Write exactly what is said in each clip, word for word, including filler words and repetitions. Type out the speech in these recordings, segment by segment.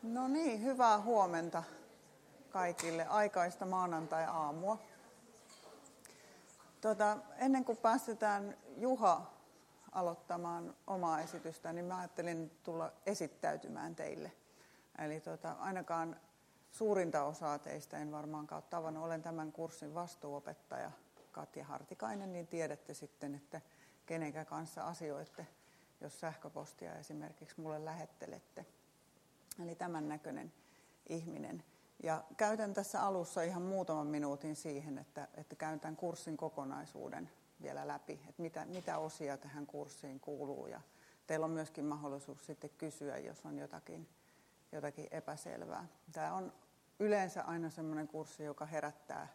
No niin, hyvää huomenta kaikille. Aikaista maanantai-aamua. Tuota, ennen kuin päästetään Juha aloittamaan omaa esitystä, niin mä ajattelin tulla esittäytymään teille. Eli tuota, ainakaan suurinta osaa teistä en varmaankaan ole tavannut. Olen tämän kurssin vastuuopettaja Katja Hartikainen, niin tiedätte sitten, että kenenkä kanssa asioitte, jos sähköpostia esimerkiksi mulle lähettelette. Eli tämän näköinen ihminen. Ja käytän tässä alussa ihan muutaman minuutin siihen, että, että käyn tämän kurssin kokonaisuuden vielä läpi, että mitä, mitä osia tähän kurssiin kuuluu. Ja teillä on myöskin mahdollisuus sitten kysyä, jos on jotakin, jotakin epäselvää. Tämä on yleensä aina sellainen kurssi, joka herättää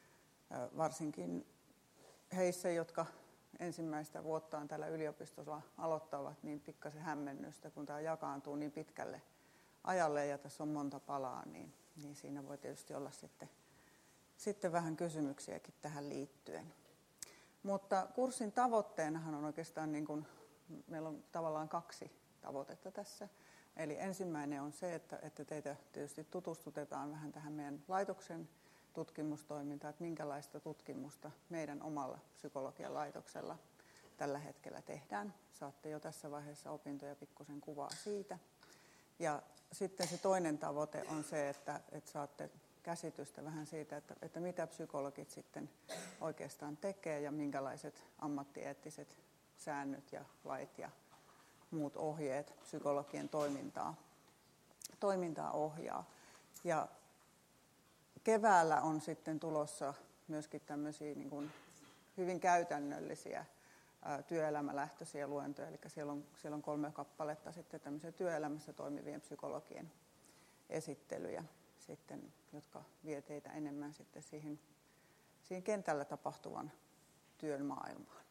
varsinkin heissä, jotka ensimmäistä vuottaan tällä yliopistolla aloittavat, niin pikkasen hämmennystä, kun tämä jakaantuu niin pitkälle ajalle ja tässä on monta palaa, niin, niin siinä voi tietysti olla sitten, sitten vähän kysymyksiäkin tähän liittyen. Mutta kurssin tavoitteenahan on oikeastaan, niin kuin, meillä on tavallaan kaksi tavoitetta tässä. Eli ensimmäinen on se, että, että teitä tietysti tutustutetaan vähän tähän meidän laitoksen tutkimustoimintaan, että minkälaista tutkimusta meidän omalla psykologian laitoksella tällä hetkellä tehdään. Saatte jo tässä vaiheessa opintoja pikkusen kuvaa siitä. Ja sitten se toinen tavoite on se, että, että saatte käsitystä vähän siitä, että, että mitä psykologit sitten oikeastaan tekee ja minkälaiset ammattieettiset säännöt ja lait ja muut ohjeet psykologien toimintaa, toimintaa ohjaa. Ja keväällä on sitten tulossa myöskin tämmöisiä niin kuin hyvin käytännöllisiä työelämälähtöisiä luentoja, eli siellä on, siellä on kolme kappaletta sitten tämmöisiä työelämässä toimivien psykologien esittelyjä, sitten, jotka vie teitä enemmän sitten siihen, siihen kentällä tapahtuvan työn maailmaan.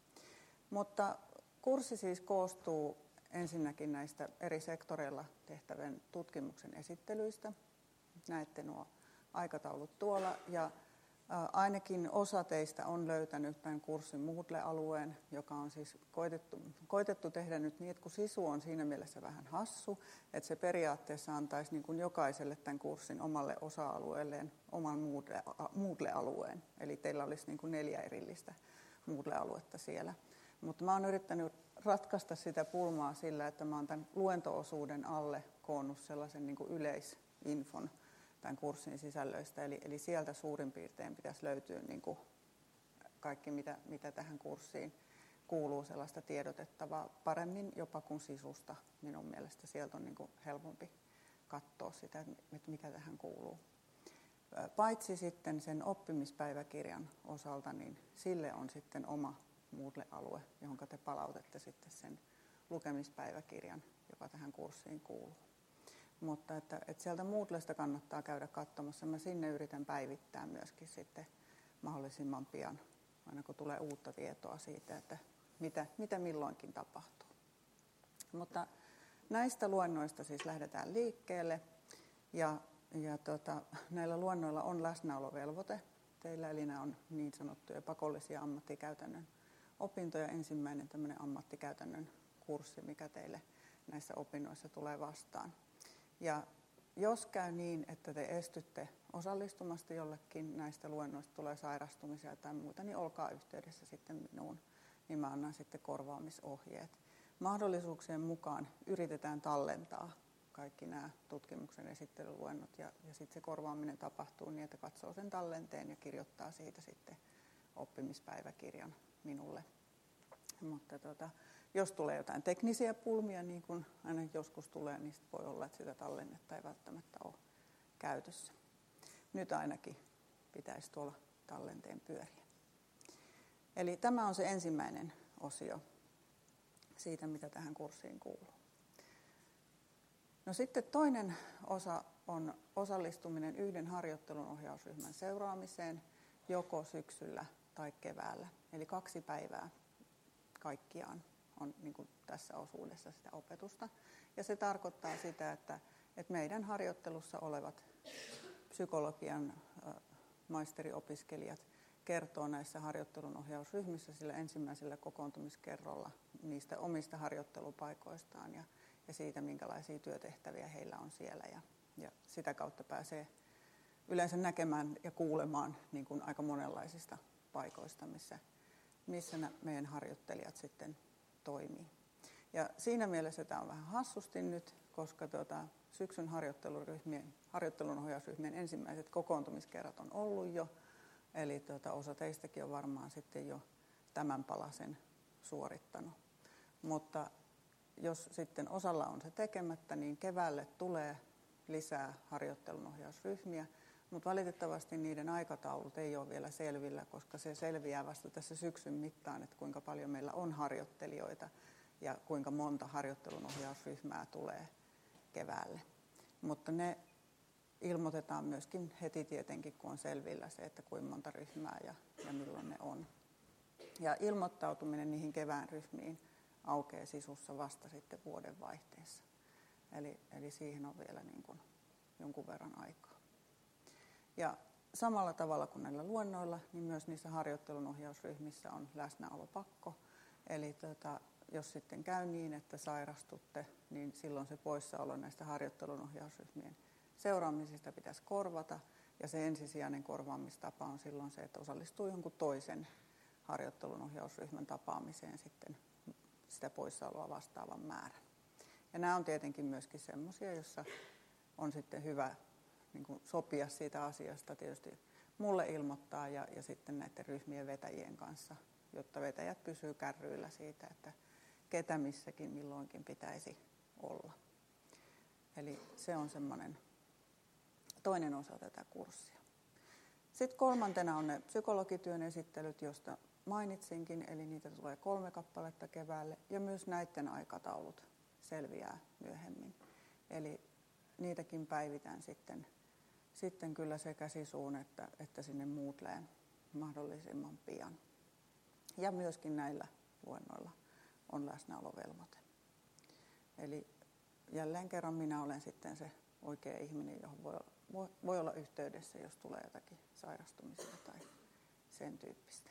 Mutta kurssi siis koostuu ensinnäkin näistä eri sektoreilla tehtävän tutkimuksen esittelyistä. Näette nuo aikataulut tuolla ja ainakin osa teistä on löytänyt tämän kurssin Moodle-alueen, joka on siis koitettu, koitettu tehdä nyt niin, että kun sisu on siinä mielessä vähän hassu, että se periaatteessa antaisi niin kuin jokaiselle tämän kurssin omalle osa-alueelleen oman Moodle-alueen. Eli teillä olisi niin kuin neljä erillistä Moodle-aluetta siellä. Mutta mä oon yrittänyt ratkaista sitä pulmaa sillä, että mä oon tämän luento-osuuden alle koonnut sellaisen niin kuin yleisinfon tämän kurssin sisällöistä, eli, eli sieltä suurin piirtein pitäisi löytyä niin kuin kaikki, mitä, mitä tähän kurssiin kuuluu, sellaista tiedotettavaa paremmin jopa kuin sisusta. Minun mielestä sieltä on niin kuin helpompi katsoa sitä, että mitä tähän kuuluu. Paitsi sitten sen oppimispäiväkirjan osalta, niin sille on sitten oma Moodle-alue, johon te palautette sitten sen lukemispäiväkirjan, joka tähän kurssiin kuuluu. Mutta että, että sieltä Moodlesta kannattaa käydä katsomassa. Mä sinne yritän päivittää myöskin sitten mahdollisimman pian, aina kun tulee uutta tietoa siitä, että mitä, mitä milloinkin tapahtuu. Mutta näistä luennoista siis lähdetään liikkeelle ja, ja tota, näillä luennoilla on läsnäolovelvoite teillä, eli nämä on niin sanottuja pakollisia ammattikäytännön opintoja. Ensimmäinen tämmöinen ammattikäytännön kurssi, mikä teille näissä opinnoissa tulee vastaan. Ja jos käy niin, että te estytte osallistumasta jollekin näistä luennoista, tulee sairastumisia tai muuta, niin olkaa yhteydessä sitten minuun, niin mä annan sitten korvaamisohjeet. Mahdollisuuksien mukaan yritetään tallentaa kaikki nämä tutkimuksen esittelyluennot ja, ja sitten se korvaaminen tapahtuu niin, että katsoo sen tallenteen ja kirjoittaa siitä sitten oppimispäiväkirjan minulle. Mutta tota, jos tulee jotain teknisiä pulmia, niin kuin aina joskus tulee, niin voi olla, että sitä tallennetta ei välttämättä ole käytössä. Nyt ainakin pitäisi tuolla tallenteen pyöriä. Eli tämä on se ensimmäinen osio siitä, mitä tähän kurssiin kuuluu. No sitten toinen osa on osallistuminen yhden harjoittelun ohjausryhmän seuraamiseen, joko syksyllä tai keväällä. Eli kaksi päivää kaikkiaan on niin kuin tässä osuudessa sitä opetusta. Ja se tarkoittaa sitä, että, että meidän harjoittelussa olevat psykologian maisteriopiskelijat kertoo näissä harjoittelun ohjausryhmissä sillä ensimmäisellä kokoontumiskerralla niistä omista harjoittelupaikoistaan ja, ja siitä, minkälaisia työtehtäviä heillä on siellä. Ja, ja sitä kautta pääsee yleensä näkemään ja kuulemaan niin kuin aika monenlaisista paikoista, missä, missä meidän harjoittelijat sitten toimii. Ja siinä mielessä tämä on vähän hassusti nyt, koska tuota, syksyn harjoitteluryhmien, harjoittelunohjausryhmien ensimmäiset kokoontumiskerrat on ollut jo. Eli tuota, osa teistäkin on varmaan sitten jo tämän palasen suorittanut. Mutta jos sitten osalla on se tekemättä, niin keväälle tulee lisää harjoittelunohjausryhmiä. Mutta valitettavasti niiden aikataulut ei ole vielä selvillä, koska se selviää vasta tässä syksyn mittaan, että kuinka paljon meillä on harjoittelijoita ja kuinka monta harjoittelunohjausryhmää tulee keväälle. Mutta ne ilmoitetaan myöskin heti tietenkin, kun on selvillä se, että kuinka monta ryhmää ja, ja milloin ne on. Ja ilmoittautuminen niihin kevään ryhmiin aukeaa sisussa vasta sitten vuoden vaihteessa. Eli, eli siihen on vielä niin kuin jonkun verran aikaa. Ja samalla tavalla kuin näillä luennoilla, niin myös niissä harjoittelunohjausryhmissä on läsnäolopakko. Eli tota, jos sitten käy niin, että sairastutte, niin silloin se poissaolo näistä harjoittelunohjausryhmien seuraamisista pitäisi korvata. Ja se ensisijainen korvaamistapa on silloin se, että osallistuu jonkun toisen harjoittelunohjausryhmän tapaamiseen sitten sitä poissaoloa vastaavan määrän. Ja nämä on tietenkin myöskin semmoisia, joissa on sitten hyvä niin kuin sopia siitä asiasta tietysti mulle ilmoittaa ja, ja sitten näiden ryhmien vetäjien kanssa, jotta vetäjät pysyy kärryillä siitä, että ketä missäkin milloinkin pitäisi olla. Eli se on semmoinen toinen osa tätä kurssia. Sitten kolmantena on ne psykologityön esittelyt, joista mainitsinkin, eli niitä tulee kolme kappaletta keväälle, ja myös näiden aikataulut selviää myöhemmin. Eli niitäkin päivitän sitten, sitten kyllä sekä sisuun että, että sinne Moodleen mahdollisimman pian. Ja myöskin näillä luennoilla on läsnäolovelvoite. Eli jälleen kerran minä olen sitten se oikea ihminen, johon voi, voi, voi olla yhteydessä, jos tulee jotakin sairastumisia tai sen tyyppistä.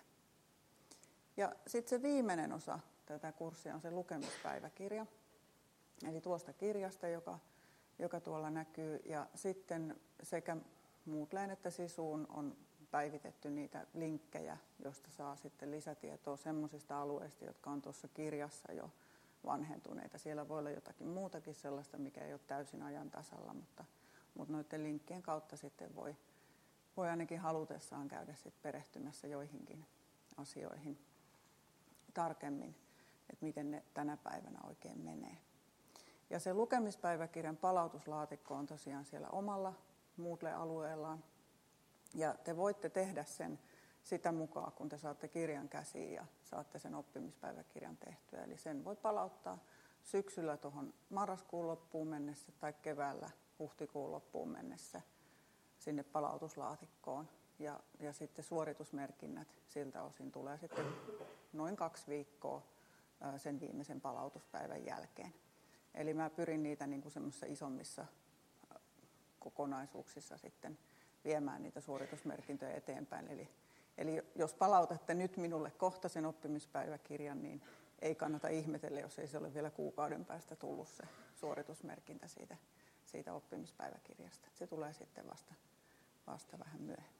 Ja sitten se viimeinen osa tätä kurssia on se lukemispäiväkirja. Eli tuosta kirjasta, joka, joka tuolla näkyy. Ja sitten sekä Moodleen että sisuun on päivitetty niitä linkkejä, joista saa sitten lisätietoa semmoisista alueista, jotka on tuossa kirjassa jo vanhentuneita. Siellä voi olla jotakin muutakin sellaista, mikä ei ole täysin ajan tasalla, mutta, mutta noiden linkkien kautta sitten voi, voi ainakin halutessaan käydä sitten perehtymässä joihinkin asioihin tarkemmin, että miten ne tänä päivänä oikein menee. Ja se lukemispäiväkirjan palautuslaatikko on tosiaan siellä omalla Moodle-alueellaan. Ja te voitte tehdä sen sitä mukaan, kun te saatte kirjan käsiin ja saatte sen oppimispäiväkirjan tehtyä. Eli sen voi palauttaa syksyllä tuohon marraskuun loppuun mennessä tai keväällä huhtikuun loppuun mennessä sinne palautuslaatikkoon. Ja, ja sitten suoritusmerkinnät siltä osin tulee sitten noin kaksi viikkoa sen viimeisen palautuspäivän jälkeen. Eli mä pyrin niitä niin kuin semmoisissa isommissa kokonaisuuksissa sitten viemään niitä suoritusmerkintöjä eteenpäin. Eli, eli jos palautatte nyt minulle kohta sen oppimispäiväkirjan, niin ei kannata ihmetellä, jos ei se ole vielä kuukauden päästä tullut se suoritusmerkintä siitä, siitä oppimispäiväkirjasta. Se tulee sitten vasta, vasta vähän myöhemmin.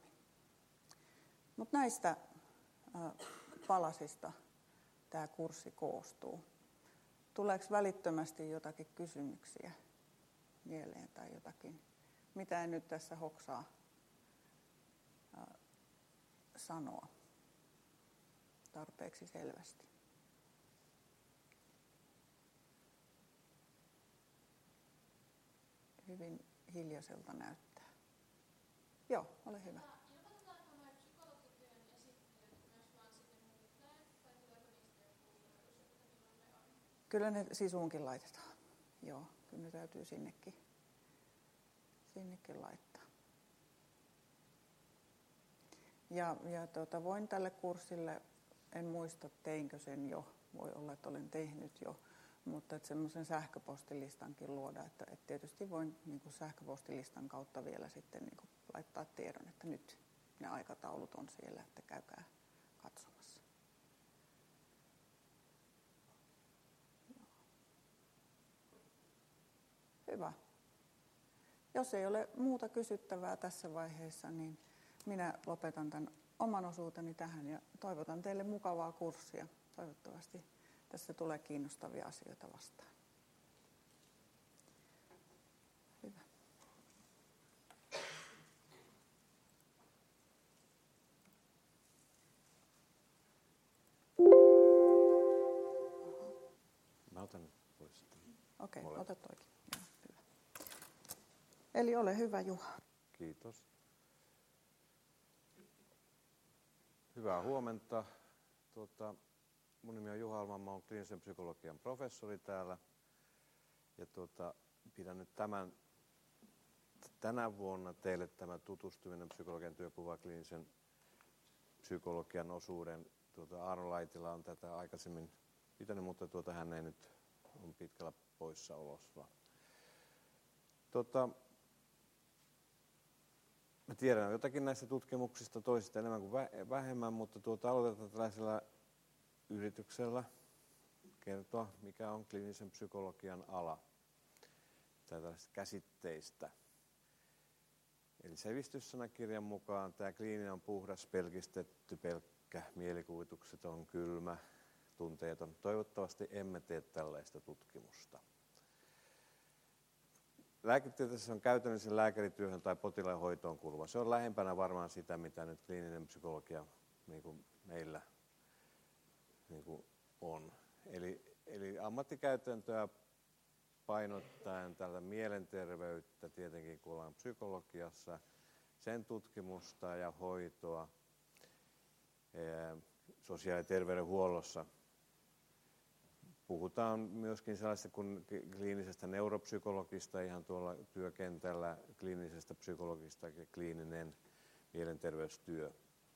Mutta näistä äh, palasista tämä kurssi koostuu. Tuleeko välittömästi jotakin kysymyksiä mieleen tai jotakin, mitä en nyt tässä hoksaa äh, sanoa tarpeeksi selvästi? Hyvin hiljaiselta näyttää. Joo, ole hyvä. Kyllä ne sisuunkin laitetaan. Joo, kyllä ne täytyy sinnekin, sinnekin laittaa. Ja, ja tuota, voin tälle kurssille, en muista teinkö sen jo, voi olla, että olen tehnyt jo, mutta että semmoisen sähköpostilistankin luoda, että, että tietysti voin niin kuin sähköpostilistan kautta vielä sitten niin kuin laittaa tiedon, että nyt ne aikataulut on siellä, että käykää katsomassa. Hyvä. Jos ei ole muuta kysyttävää tässä vaiheessa, niin minä lopetan tämän oman osuuteni tähän ja toivotan teille mukavaa kurssia. Toivottavasti tässä tulee kiinnostavia asioita vastaan. Hyvä. Mä otan pois sitten. Okei, okay, ota toikin. Joo, hyvä. Eli ole hyvä, Juha. Kiitos. Hyvää huomenta. Tuota, mun nimi on Juha Alman, mä oon kliinisen psykologian professori täällä. Ja tuota, pidän nyt tämän, tänä vuonna teille tämä tutustuminen psykologian työkuvaan kliinisen psykologian osuuden. Tuota, Aaro Laitila on tätä aikaisemmin pitänyt, mutta tuota, hän ei nyt on pitkällä poissaolossa. Tuota, mä tiedän jotakin näistä tutkimuksista, toisista enemmän kuin vähemmän, mutta tuota, aloitetaan tällaisella yrityksellä kertoa, mikä on kliinisen psykologian ala, tai tällaisista käsitteistä. Eli sivistyssanakirjan mukaan tämä kliininen on puhdas, pelkistetty, pelkkä, mielikuvitukseton, kylmä, tunteeton. Toivottavasti emme tee tällaista tutkimusta. Lääketieteessä on käytännöllisen lääkärityöhön tai potilaan hoitoon kuuluva. Se on lähempänä varmaan sitä, mitä nyt kliininen psykologia niin kuin meillä niin kuin on. Eli, eli ammattikäytäntöä painottaen tällä mielenterveyttä, tietenkin kun ollaan psykologiassa, sen tutkimusta ja hoitoa sosiaali- ja terveydenhuollossa. Puhutaan myöskin sellaista kuin kliinisestä neuropsykologista ihan tuolla työkentällä, kliinisestä psykologista ja kliininen mielenterveystyö.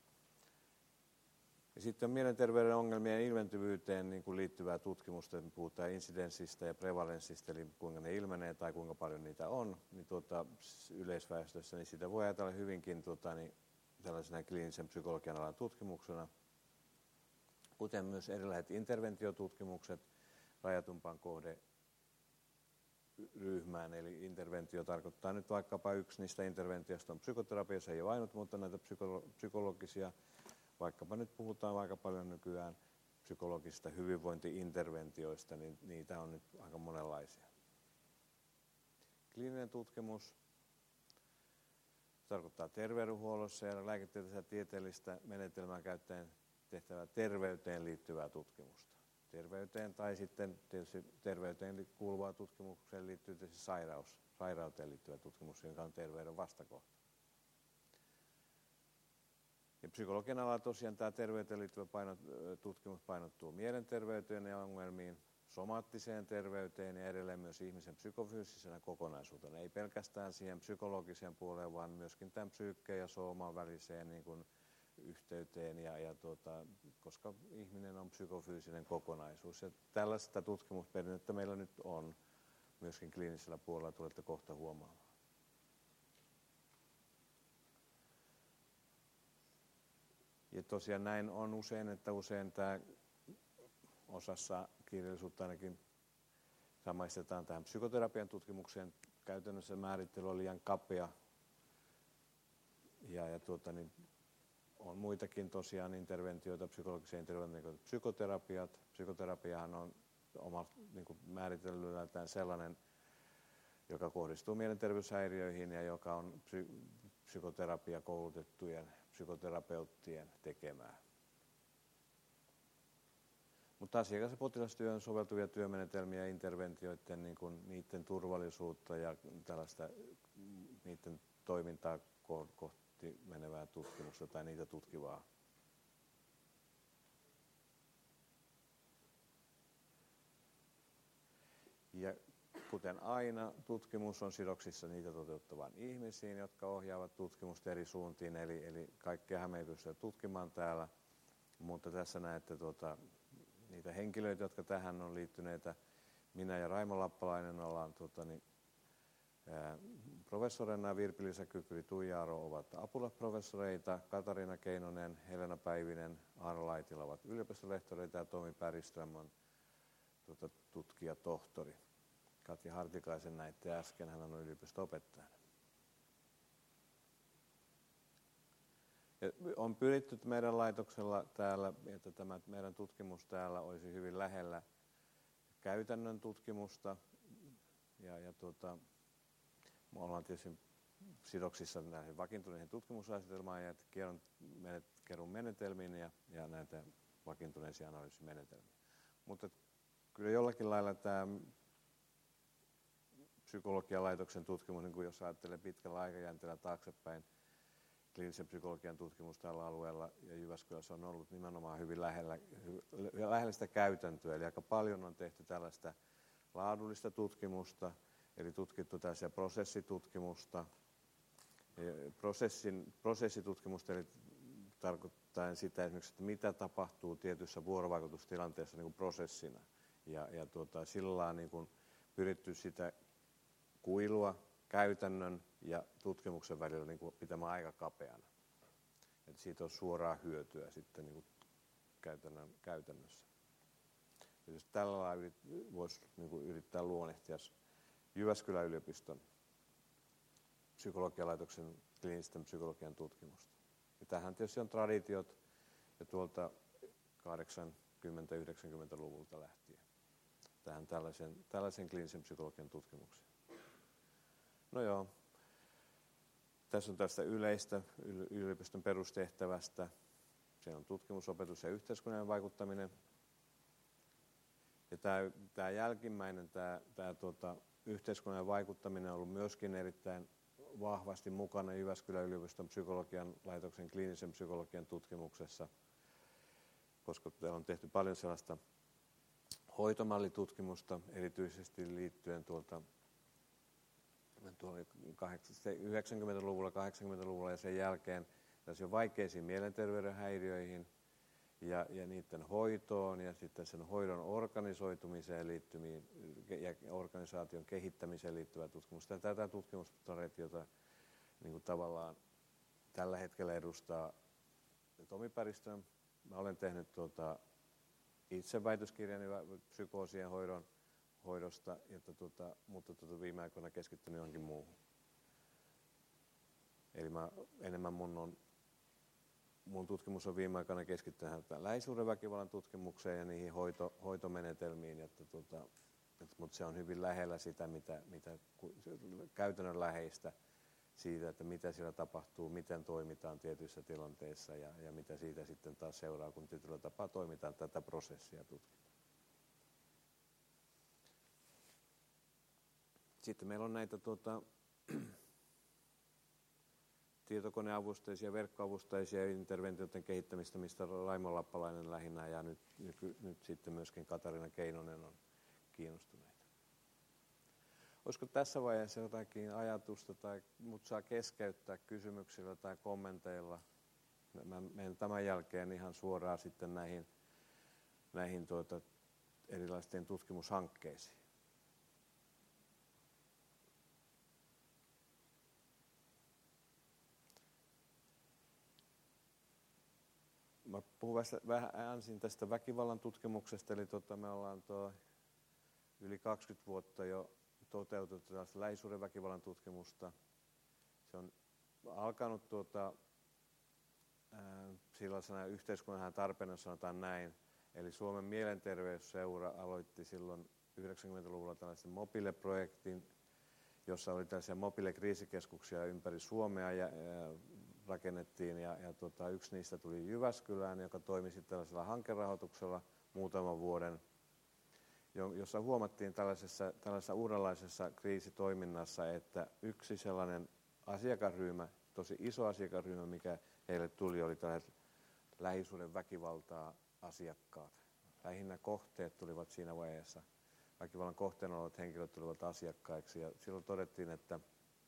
Ja sitten on mielenterveyden ongelmien ilmentyvyyteen niin kuin liittyvää tutkimusta, me puhutaan insidenssistä ja prevalenssista, eli kuinka ne ilmenee tai kuinka paljon niitä on, niin tuota, yleisväestössä, niin sitä voi ajatella hyvinkin tuota, niin tällaisena kliinisen psykologian alan tutkimuksena, kuten myös erilaiset interventiotutkimukset rajatumpaan kohderyhmään. Eli interventio tarkoittaa nyt vaikkapa yksi niistä interventioista on psykoterapia, se ei ole ainut, mutta näitä psykologisia, vaikkapa nyt puhutaan aika paljon nykyään psykologisista hyvinvointi-interventioista, niin niitä on nyt aika monenlaisia. Kliininen tutkimus tarkoittaa terveydenhuollossa ja lääketieteellistä tieteellistä menetelmää käyttäen tehtävää terveyteen liittyvää tutkimusta. Terveyteen tai sitten tietysti terveyteen kuuluvaan tutkimukseen liittyy tietysti sairaus, sairauteen liittyvä tutkimus, joka on terveyden vastakohta. Ja psykologian alalla tosiaan tämä terveyteen liittyvä painot, tutkimus painottuu mielenterveyteen ja ongelmiin, somaattiseen terveyteen ja edelleen myös ihmisen psykofyysisenä kokonaisuutena. Ei pelkästään siihen psykologiseen puoleen, vaan myöskin tämän psyykkeen ja sooman väliseen niin kuin yhteyteen, ja, ja tuota, koska ihminen on psykofyysinen kokonaisuus. Ja tällaista tutkimusperinnettä meillä nyt on myöskin kliinisellä puolella, tulette kohta huomaamaan. Ja tosiaan näin on usein, että usein tämä osassa kirjallisuutta ainakin samaistetaan tähän psykoterapian tutkimukseen. Käytännössä määrittely on liian kapea. Ja, ja tuota, niin on muitakin tosiaan interventioita, psykologisia interventioita, psykoterapiat. Psykoterapiahan on oma niin kuin määritellyllään sellainen, joka kohdistuu mielenterveyshäiriöihin ja joka on psy- psykoterapia koulutettujen psykoterapeuttien tekemää. Mutta asiakas- ja potilastyöhön soveltuvia työmenetelmiä ja interventioiden niin kuin, niiden turvallisuutta ja tällaista niiden toimintaa kohti menevää tutkimusta tai niitä tutkivaa. Ja kuten aina, tutkimus on sidoksissa niitä toteuttavaan ihmisiin, jotka ohjaavat tutkimusta eri suuntiin, eli, eli kaikkeahan me ei pystytä tutkimaan täällä, mutta tässä näette tuota, niitä henkilöitä, jotka tähän on liittyneitä. Minä ja Raimo Lappalainen ollaan tuota, niin, ää, professorina, Virpi-Liisa Kykyri, Tuija Aro ovat apulaisprofessoreita, Katariina Keinonen, Helena Päivinen, Aaro Laitila ovat yliopistolehtoreita ja Tomi Päriström on tuota, tutkijatohtori. Matti Hartikaisen näitte äsken, hän on yliopisto-opettajana. Ja on pyritty meidän laitoksella täällä, että tämä meidän tutkimus täällä olisi hyvin lähellä käytännön tutkimusta. Ja, ja tuota, me ollaan tietysti sidoksissa näihin vakiintuneisiin tutkimusasetelmaan ja kerun menetelmiin ja, ja näitä vakiintuneisia analyysimenetelmiä. Mutta kyllä jollakin lailla tämä psykologian laitoksen tutkimus, niin kuin jos ajattelee pitkällä aikajänteellä taaksepäin, kliinisen psykologian tutkimus tällä alueella ja Jyväskylässä on ollut nimenomaan hyvin lähellä, lähellä sitä käytäntöä. Eli aika paljon on tehty tällaista laadullista tutkimusta, eli tutkittu tällaisia prosessitutkimusta. Prosessin, prosessitutkimusta eli tarkoittaen sitä esimerkiksi, että mitä tapahtuu tietyissä vuorovaikutustilanteissa niin kuin prosessina. Ja, ja tuota, sillä lailla niin kuin pyritty sitä kuilua käytännön ja tutkimuksen välillä niin kuin pitämään aika kapeana. Et siitä on suoraa hyötyä sitten niin kuin käytännön, käytännössä. Ja jos tällä lailla yrit, voisi niin kuin yrittää luonnehtia Jyväskylän yliopiston psykologialaitoksen kliinisten psykologian tutkimusta. Ja tähän tietysti on traditiot ja tuolta kahdeksankymmentä-yhdeksänkymmentäluvulta lähtien tähän tällaisen, tällaisen kliinisen psykologian tutkimukseen. No joo, tässä on tästä yleistä yliopiston perustehtävästä. Siellä on tutkimus, opetus ja yhteiskunnallinen vaikuttaminen. Ja tämä, tämä jälkimmäinen, tämä, tämä tuota, yhteiskunnallinen vaikuttaminen on ollut myöskin erittäin vahvasti mukana Jyväskylän yliopiston psykologian laitoksen kliinisen psykologian tutkimuksessa, koska täällä on tehty paljon sellaista hoitomallitutkimusta, erityisesti liittyen tuolta yhdeksänkymmentäluvulla, kahdeksankymmentäluvulla ja sen jälkeen tällaisiin vaikeisiin mielenterveyden häiriöihin ja, ja niiden hoitoon ja sitten sen hoidon organisoitumiseen liittyviin ja organisaation kehittämiseen liittyvää tutkimusta. Ja tätä tutkimustraditiota niin kuin tavallaan tällä hetkellä edustaa Tomi Bergström. Mä olen tehnyt tuota, itse väitöskirjani psykoosien hoidon hoidosta, että tuota, mutta tuota viime aikoina keskittynyt johonkin muuhun. Eli mä, enemmän mun, on, mun tutkimus on viime aikoina keskittynyt lähisuhdeväkivallan tutkimukseen ja niihin hoito, hoitomenetelmiin, että tuota, että, mutta se on hyvin lähellä sitä, mitä, mitä käytännönläheistä siitä, että mitä siellä tapahtuu, miten toimitaan tietyissä tilanteissa ja, ja mitä siitä sitten taas seuraa, kun tietyllä tapaa toimitaan tätä prosessia tutkitaan. Sitten meillä on näitä tuota, tietokoneavusteisia, verkkoavusteisia interventioiden kehittämistä, mistä Raimo Lappalainen lähinnä ja nyt, nyt, nyt sitten myöskin Katarina Keinonen on kiinnostuneita. Olisiko tässä vaiheessa jotakin ajatusta tai mut saa keskeyttää kysymyksillä tai kommenteilla? Mä menen tämän jälkeen ihan suoraan sitten näihin, näihin tuota, erilaisiin tutkimushankkeisiin. Mä puhun vähän ensin tästä väkivallan tutkimuksesta, eli tota, me ollaan tuo yli kaksikymmentä vuotta jo toteutettu tällaista lähisuhdeväkivallan tutkimusta. Se on alkanut tuota, ää, sellaisena yhteiskunnan tarpeena, sanotaan näin. Eli Suomen mielenterveysseura aloitti silloin yhdeksänkymmentäluvulla tällaisen Mobile-projektin, jossa oli tällaisia Mobile-kriisikeskuksia ympäri Suomea ja, ja rakennettiin. Ja, ja tota, yksi niistä tuli Jyväskylään, joka toimi sitten tällaisella hankerahoituksella muutaman vuoden, jossa huomattiin tällaisessa, tällaisessa uudenlaisessa kriisitoiminnassa, että yksi sellainen asiakasryhmä, tosi iso asiakasryhmä, mikä heille tuli, oli tällaiset lähisuhden väkivaltaa asiakkaat. Lähinnä kohteet tulivat siinä vaiheessa, väkivallan kohteena olevat henkilöt tulivat asiakkaiksi ja silloin todettiin, että,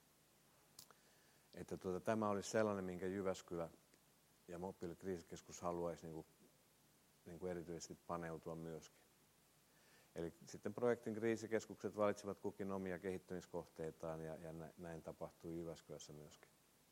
että tuota, tämä olisi sellainen, minkä Jyväskylä ja Mobile-kriisikeskus haluaisi niin kuin, niin kuin erityisesti paneutua myöskin. Eli sitten projektin kriisikeskukset valitsivat kukin omia kehittämiskohteitaan ja, ja näin tapahtui Jyväskylässä myöskin.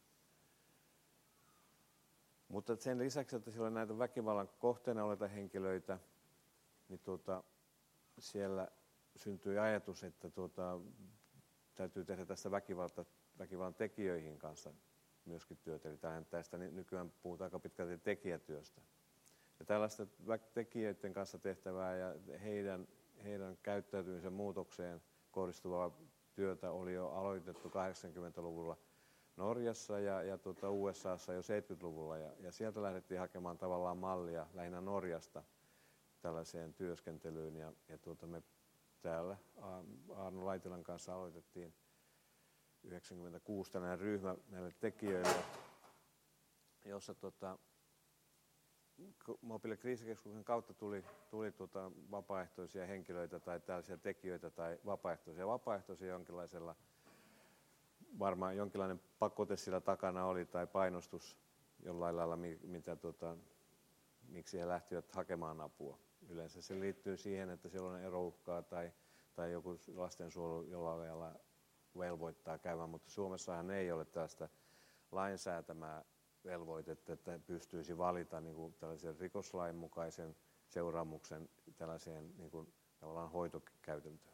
Mutta sen lisäksi, että siellä on näitä väkivallan kohteena olevia henkilöitä, niin tuota, siellä syntyi ajatus, että tuota, täytyy tehdä tästä väkivalta, väkivallan tekijöihin kanssa myöskin työtä. Eli tästä nykyään puhutaan aika pitkälti tekijätyöstä. Ja tällaista tekijöiden kanssa tehtävää ja heidän, heidän käyttäytymisen muutokseen kohdistuvaa työtä oli jo aloitettu kahdeksankymmentäluvulla Norjassa ja, ja tuota U S A:ssa jo seitsemänkymmentäluvulla. Ja, ja sieltä lähdettiin hakemaan tavallaan mallia lähinnä Norjasta tällaiseen työskentelyyn. Ja, ja tuota me täällä Aarno Laitilan kanssa aloitettiin yhdeksänkymmentäkuusi tällainen ryhmä näille tekijöille, jossa tota, mobiilikriisikeskuksen kautta tuli, tuli tuota vapaaehtoisia henkilöitä tai tällaisia tekijöitä tai vapaaehtoisia. Vapaaehtoisia jonkinlaisella, varmaan jonkinlainen pakote sillä takana oli tai painostus jollain lailla, mitä, tuota, miksi he lähtivät hakemaan apua. Yleensä se liittyy siihen, että siellä on erouhkaa tai, tai joku lastensuojelu jollain lailla velvoittaa käymään, mutta Suomessahan ei ole tällaista lainsäätämää velvoitetta, että pystyisi valita niin kuin tällaisen rikoslain mukaisen seuraamuksen tällaiseen niin kuin tavallaan hoitokäytäntöön.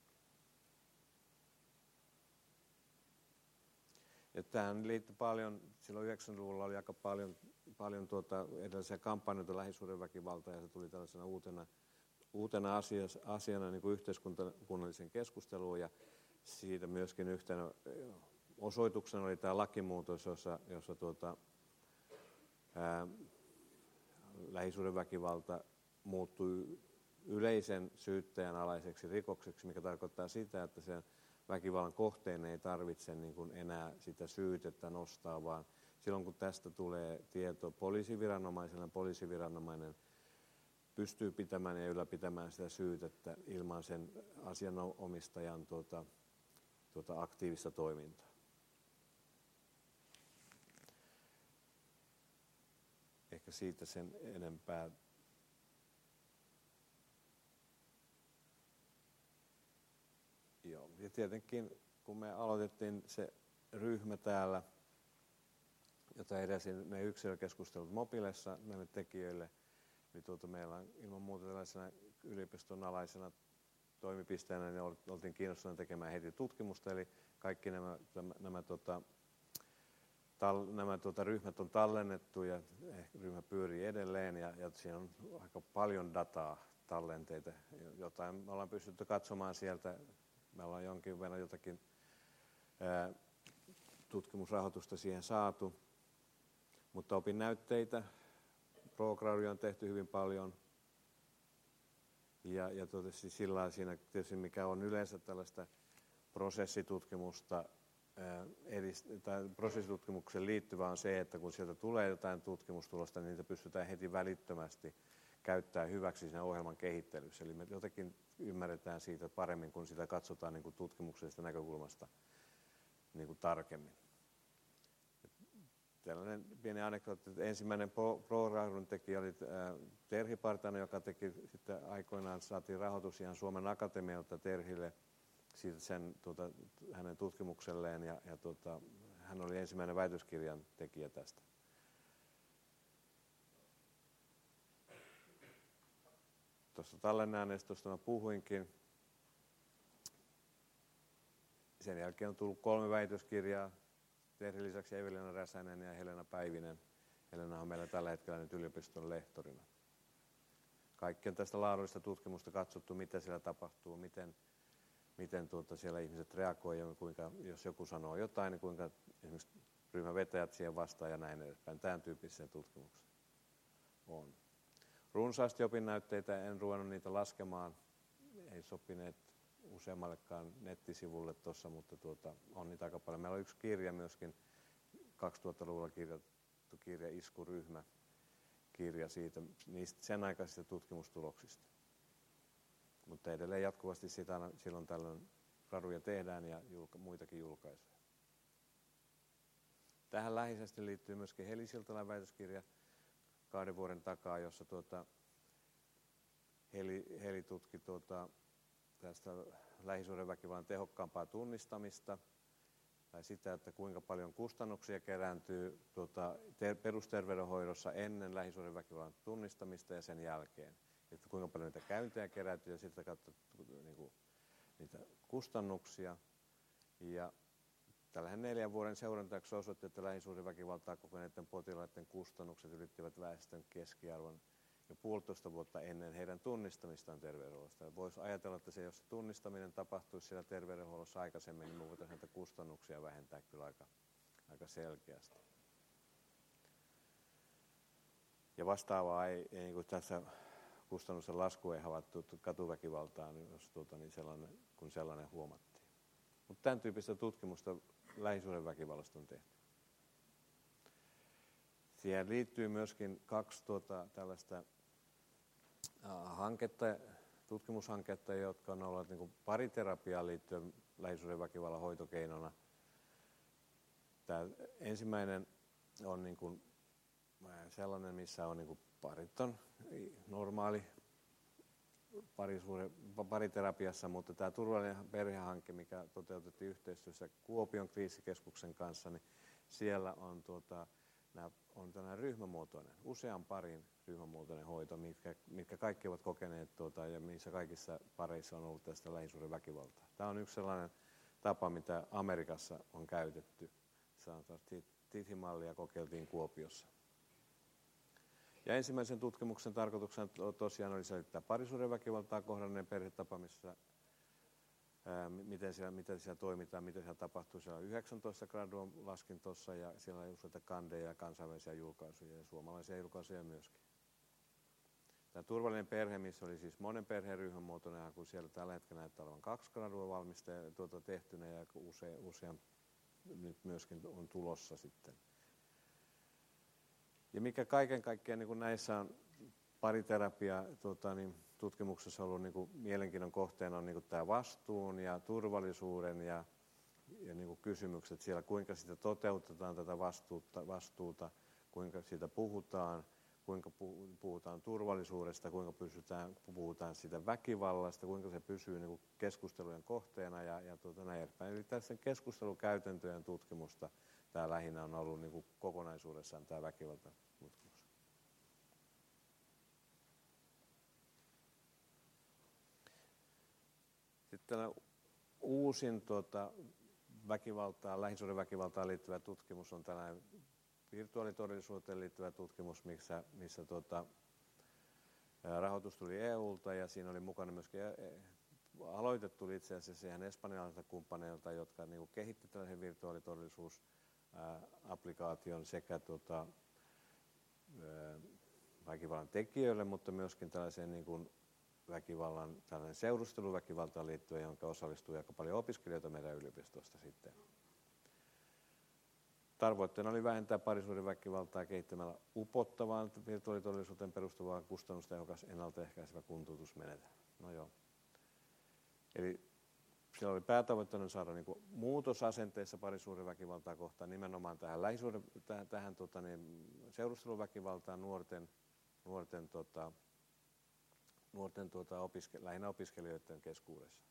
Ja tähän liittyy paljon, silloin yhdeksänkymmentäluvulla oli aika paljon, paljon tuota edellisiä kampanjoita lähisuhdeväkivaltaa ja se tuli tällaisena uutena, uutena asias, asiana niin kuin yhteiskunnalliseen keskusteluun ja siitä myöskin yhtenä osoituksena oli tämä lakimuutos, jossa, jossa tuota, ää, lähisuhdeväkivalta muuttui yleisen syyttäjän alaiseksi rikokseksi, mikä tarkoittaa sitä, että sen väkivallan kohteen ei tarvitse niin kuin enää sitä syytettä nostaa, vaan silloin kun tästä tulee tieto poliisiviranomaiselle, poliisiviranomainen pystyy pitämään ja ylläpitämään sitä syytettä ilman sen asianomistajan tuota, tuota aktiivista toimintaa. Ehkä siitä sen enempää. Joo. Ja tietenkin kun me aloitettiin se ryhmä täällä, jota edesin me yksilökeskustelut Mobilessa näille tekijöille, niin tuota meillä on ilman muuta tällaisena yliopiston alaisena toimipisteenä niin oltiin kiinnostuneita tekemään heti tutkimusta, eli kaikki nämä, nämä, nämä, tota, tal, nämä tota, ryhmät on tallennettu ja ryhmä pyörii edelleen ja, ja siinä on aika paljon dataa, tallenteita, jotain me ollaan pystytty katsomaan sieltä, me ollaan jonkin verran jotakin ää, tutkimusrahoitusta siihen saatu, mutta opinnäytteitä, ProGraduja on tehty hyvin paljon. Ja, ja totesi sillä lailla siinä tietysti mikä on yleensä tällaista prosessitutkimusta, ää, edist, tai prosessitutkimukseen liittyvää on se, että kun sieltä tulee jotain tutkimustulosta, niin niitä pystytään heti välittömästi käyttämään hyväksi siinä ohjelman kehittelyssä. Eli me jotenkin ymmärretään siitä paremmin, kun sitä katsotaan niin kuin tutkimuksellisesta näkökulmasta niin kuin tarkemmin. Tällainen pieni anekdootti, että ensimmäinen ProGradun tekijä oli Terhi Partanen, joka teki sitten aikoinaan, saatiin rahoitus ihan Suomen Akatemialta Terhille siitä sen, tuota, hänen tutkimukselleen ja, ja tuota, hän oli ensimmäinen väitöskirjan tekijä tästä. Tuosta tallenneaineistosta mä puhuinkin. Sen jälkeen on tullut kolme väitöskirjaa. Terhin lisäksi Evelina Räsänen ja Helena Päivinen. Helena on meillä tällä hetkellä nyt yliopiston lehtorina. Kaikki on tästä laadullista tutkimusta katsottu, mitä siellä tapahtuu, miten, miten tuota siellä ihmiset reagoivat, kuinka, jos joku sanoo jotain, niin kuinka esimerkiksi ryhmävetäjät siihen vastaan ja näin edespäin. Tämän tyyppisiä tutkimuksia on. Runsaasti opinnäytteitä, en ruvennut niitä laskemaan, ei sopineet useammallekaan nettisivulle tuossa, mutta tuota, on niitä aika paljon. Meillä on yksi kirja myöskin, kaksituhattaluvulla kirjoitettu kirja, Iskuryhmä, kirja siitä, niistä sen aikaisista tutkimustuloksista. Mutta edelleen jatkuvasti sitä silloin tällöin graduja tehdään ja julka, muitakin julkaisuja. Tähän läheisesti liittyy myöskin Heli Siltalan väitöskirja kahden vuoden takaa, jossa tuota, Heli, Heli tutki tuota, tästä lähisuhdeväkivallan tehokkaampaa tunnistamista tai sitä, että kuinka paljon kustannuksia kerääntyy tuota, ter- perusterveydenhoidossa ennen lähisuhdeväkivallan tunnistamista ja sen jälkeen. Että kuinka paljon niitä käyntejä kerääntyy ja sitä kautta niin kuin, niitä kustannuksia. Ja tällähän neljän vuoden seurantajakso osoitti, että lähisuhdeväkivaltaa kokeneiden potilaiden kustannukset ylittivät väestön keskiarvon jo puolitoista vuotta ennen heidän tunnistamistaan terveydenhuollosta. Voisi ajatella, että se, jos se tunnistaminen tapahtuisi siellä terveydenhuollossa aikaisemmin, niin me voitaisiin näitä kustannuksia vähentää kyllä aika, aika selkeästi. Ja vastaavaa ei, ei niin kuin tässä kustannusten lasku ei havaittu katuväkivaltaan, niin jos, tuota, niin sellainen, kun sellainen huomattiin. Mutta tämän tyyppistä tutkimusta lähisuhdeväkivallasta on tehty. Siihen liittyy myöskin kaksi tuota, tällaista äh, hanketta, tutkimushanketta, jotka on olleet niin kuin pariterapiaan liittyen lähisuhdeväkivallan hoitokeinona. Tämä ensimmäinen on niin kuin sellainen, missä on niin kuin parit on normaali parisuhde, pariterapiassa, mutta tämä turvallinen perhehanke, mikä toteutettiin yhteistyössä Kuopion kriisikeskuksen kanssa, niin siellä on, tuota, nämä, on tällainen ryhmämuotoinen, usean parin ryhmämuotoinen hoito, mitkä, mitkä kaikki ovat kokeneet tuota, ja missä kaikissa pareissa on ollut tästä lähisuhdeväkivaltaa. Tämä on yksi sellainen tapa, mitä Amerikassa on käytetty. T I T H-mallia kokeiltiin Kuopiossa. Ja ensimmäisen tutkimuksen tarkoituksena tosiaan oli selittää parisuhdeväkivaltaa kohdanneen perhetapaamisessa, ää, miten, siellä, miten siellä toimitaan, miten siellä tapahtuu. Siellä on yhdeksäntoista gradua laskin tuossa ja siellä on useita kandeja ja kansainvälisiä julkaisuja ja suomalaisia julkaisuja myöskin. Tämä turvallinen perhe, missä oli siis monen perheen ryhmämuotoinen, kun siellä tällä hetkellä näyttää olevan kaksi gradua valmista tuota tehtynä ja usea, usean nyt myöskin on tulossa sitten. Ja mikä kaiken kaikkiaan niin kuin näissä on pariterapia tuota, niin, tutkimuksessa ollut niin kuin mielenkiinnon kohteena on niin kuin tämä vastuun ja turvallisuuden ja, ja niin kuin kysymykset siellä, kuinka sitä toteutetaan tätä vastuuta, vastuuta, kuinka siitä puhutaan, kuinka puhutaan turvallisuudesta, kuinka pysytään, puhutaan siitä väkivallasta, kuinka se pysyy niin kuin keskustelujen kohteena ja, ja tuota, näin edespäin. Eli tässä keskustelukäytäntöjen tutkimusta tämä lähinnä on ollut niin kuin kokonaisuudessaan tämä väkivaltatutkimus. Sitten uusin tuota, väkivaltaa, lähisuhdeväkivaltaan liittyvä tutkimus on tällainen virtuaalitodellisuuteen liittyvä tutkimus, missä, missä tuota, rahoitus tuli E U:lta ja siinä oli mukana myöskin aloite tuli itse asiassa ihan espanjalaisilta kumppaneilta, jotka niin kuin kehitti tällaisen virtuaalitodellisuus-applikaation sekä tuota, väkivallan tekijöille, mutta myöskin tällaiseen niin kuin väkivallan, tällainen seurusteluväkivaltaan liittyen, jonka osallistui aika paljon opiskelijoita meidän yliopistosta sitten. Tavoitteena oli vähentää parisuhdeväkivaltaa kehittämällä upottavaan virtuaalitodellisuuteen perustuvaa kustannustehokas ennaltaehkäisevä kuntoutusmenetelmä. No joo. Eli siellä oli päätavoitteena saada niin kuin muutos asenteissa parisuhdeväkivaltaa kohtaan nimenomaan tähän, lähisuhde, tähän, tähän tota, niin, seurusteluväkivaltaan nuorten, nuorten, tota, nuorten tota, opiske, lähinnä opiskelijoiden keskuudessa.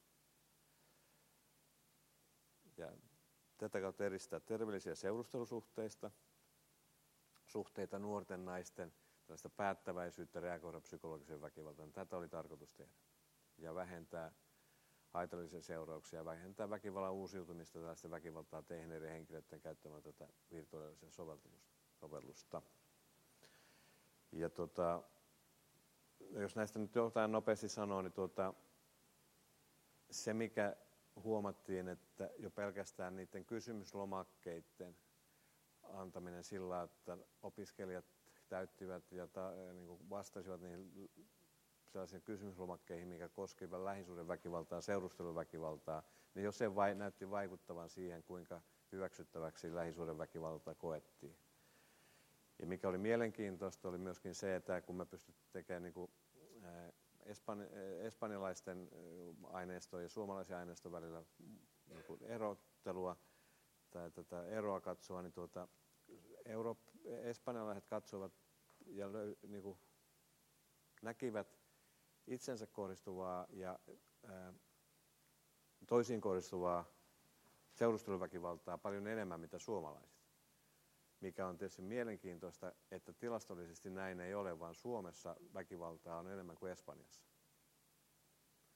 Ja tätä kautta edistää terveellisiä seurustelusuhteista, suhteita nuorten naisten, tällaista päättäväisyyttä reagoida psykologiseen väkivaltaan. Tätä oli tarkoitus tehdä. Ja vähentää haitallisia seurauksia, vähentää väkivallan uusiutumista tällaisten väkivaltaa tehneiden henkilöiden käyttämään tätä virtuaalisia sovellusta. Ja tota, jos näistä nyt jotain nopeasti sanoo, niin tuota, se mikä huomattiin, että jo pelkästään niiden kysymyslomakkeiden antaminen sillä, että opiskelijat täyttivät ja ta, niin kuin vastasivat niihin sellaisiin kysymyslomakkeihin, mikä koskivat lähisuhdeväkivaltaa, seurusteluväkivaltaa, niin jo se vai, näytti vaikuttavan siihen, kuinka hyväksyttäväksi lähisuhdeväkivaltaa koettiin. Ja mikä oli mielenkiintoista, oli myöskin se, että kun me pystyttiin tekemään niin kuin, ää, Espanja, espanjalaisten aineistoon ja suomalaisen aineiston välillä niin kuin erottelua tai tätä eroa katsoa, niin tuota, euro, espanjalaiset katsoivat ja löy, niin kuin näkivät itsensä kohdistuvaa ja ää, toisiin kohdistuvaa seurusteluväkivaltaa paljon enemmän mitä suomalaiset. Mikä on tietysti mielenkiintoista, että tilastollisesti näin ei ole, vaan Suomessa väkivaltaa on enemmän kuin Espanjassa.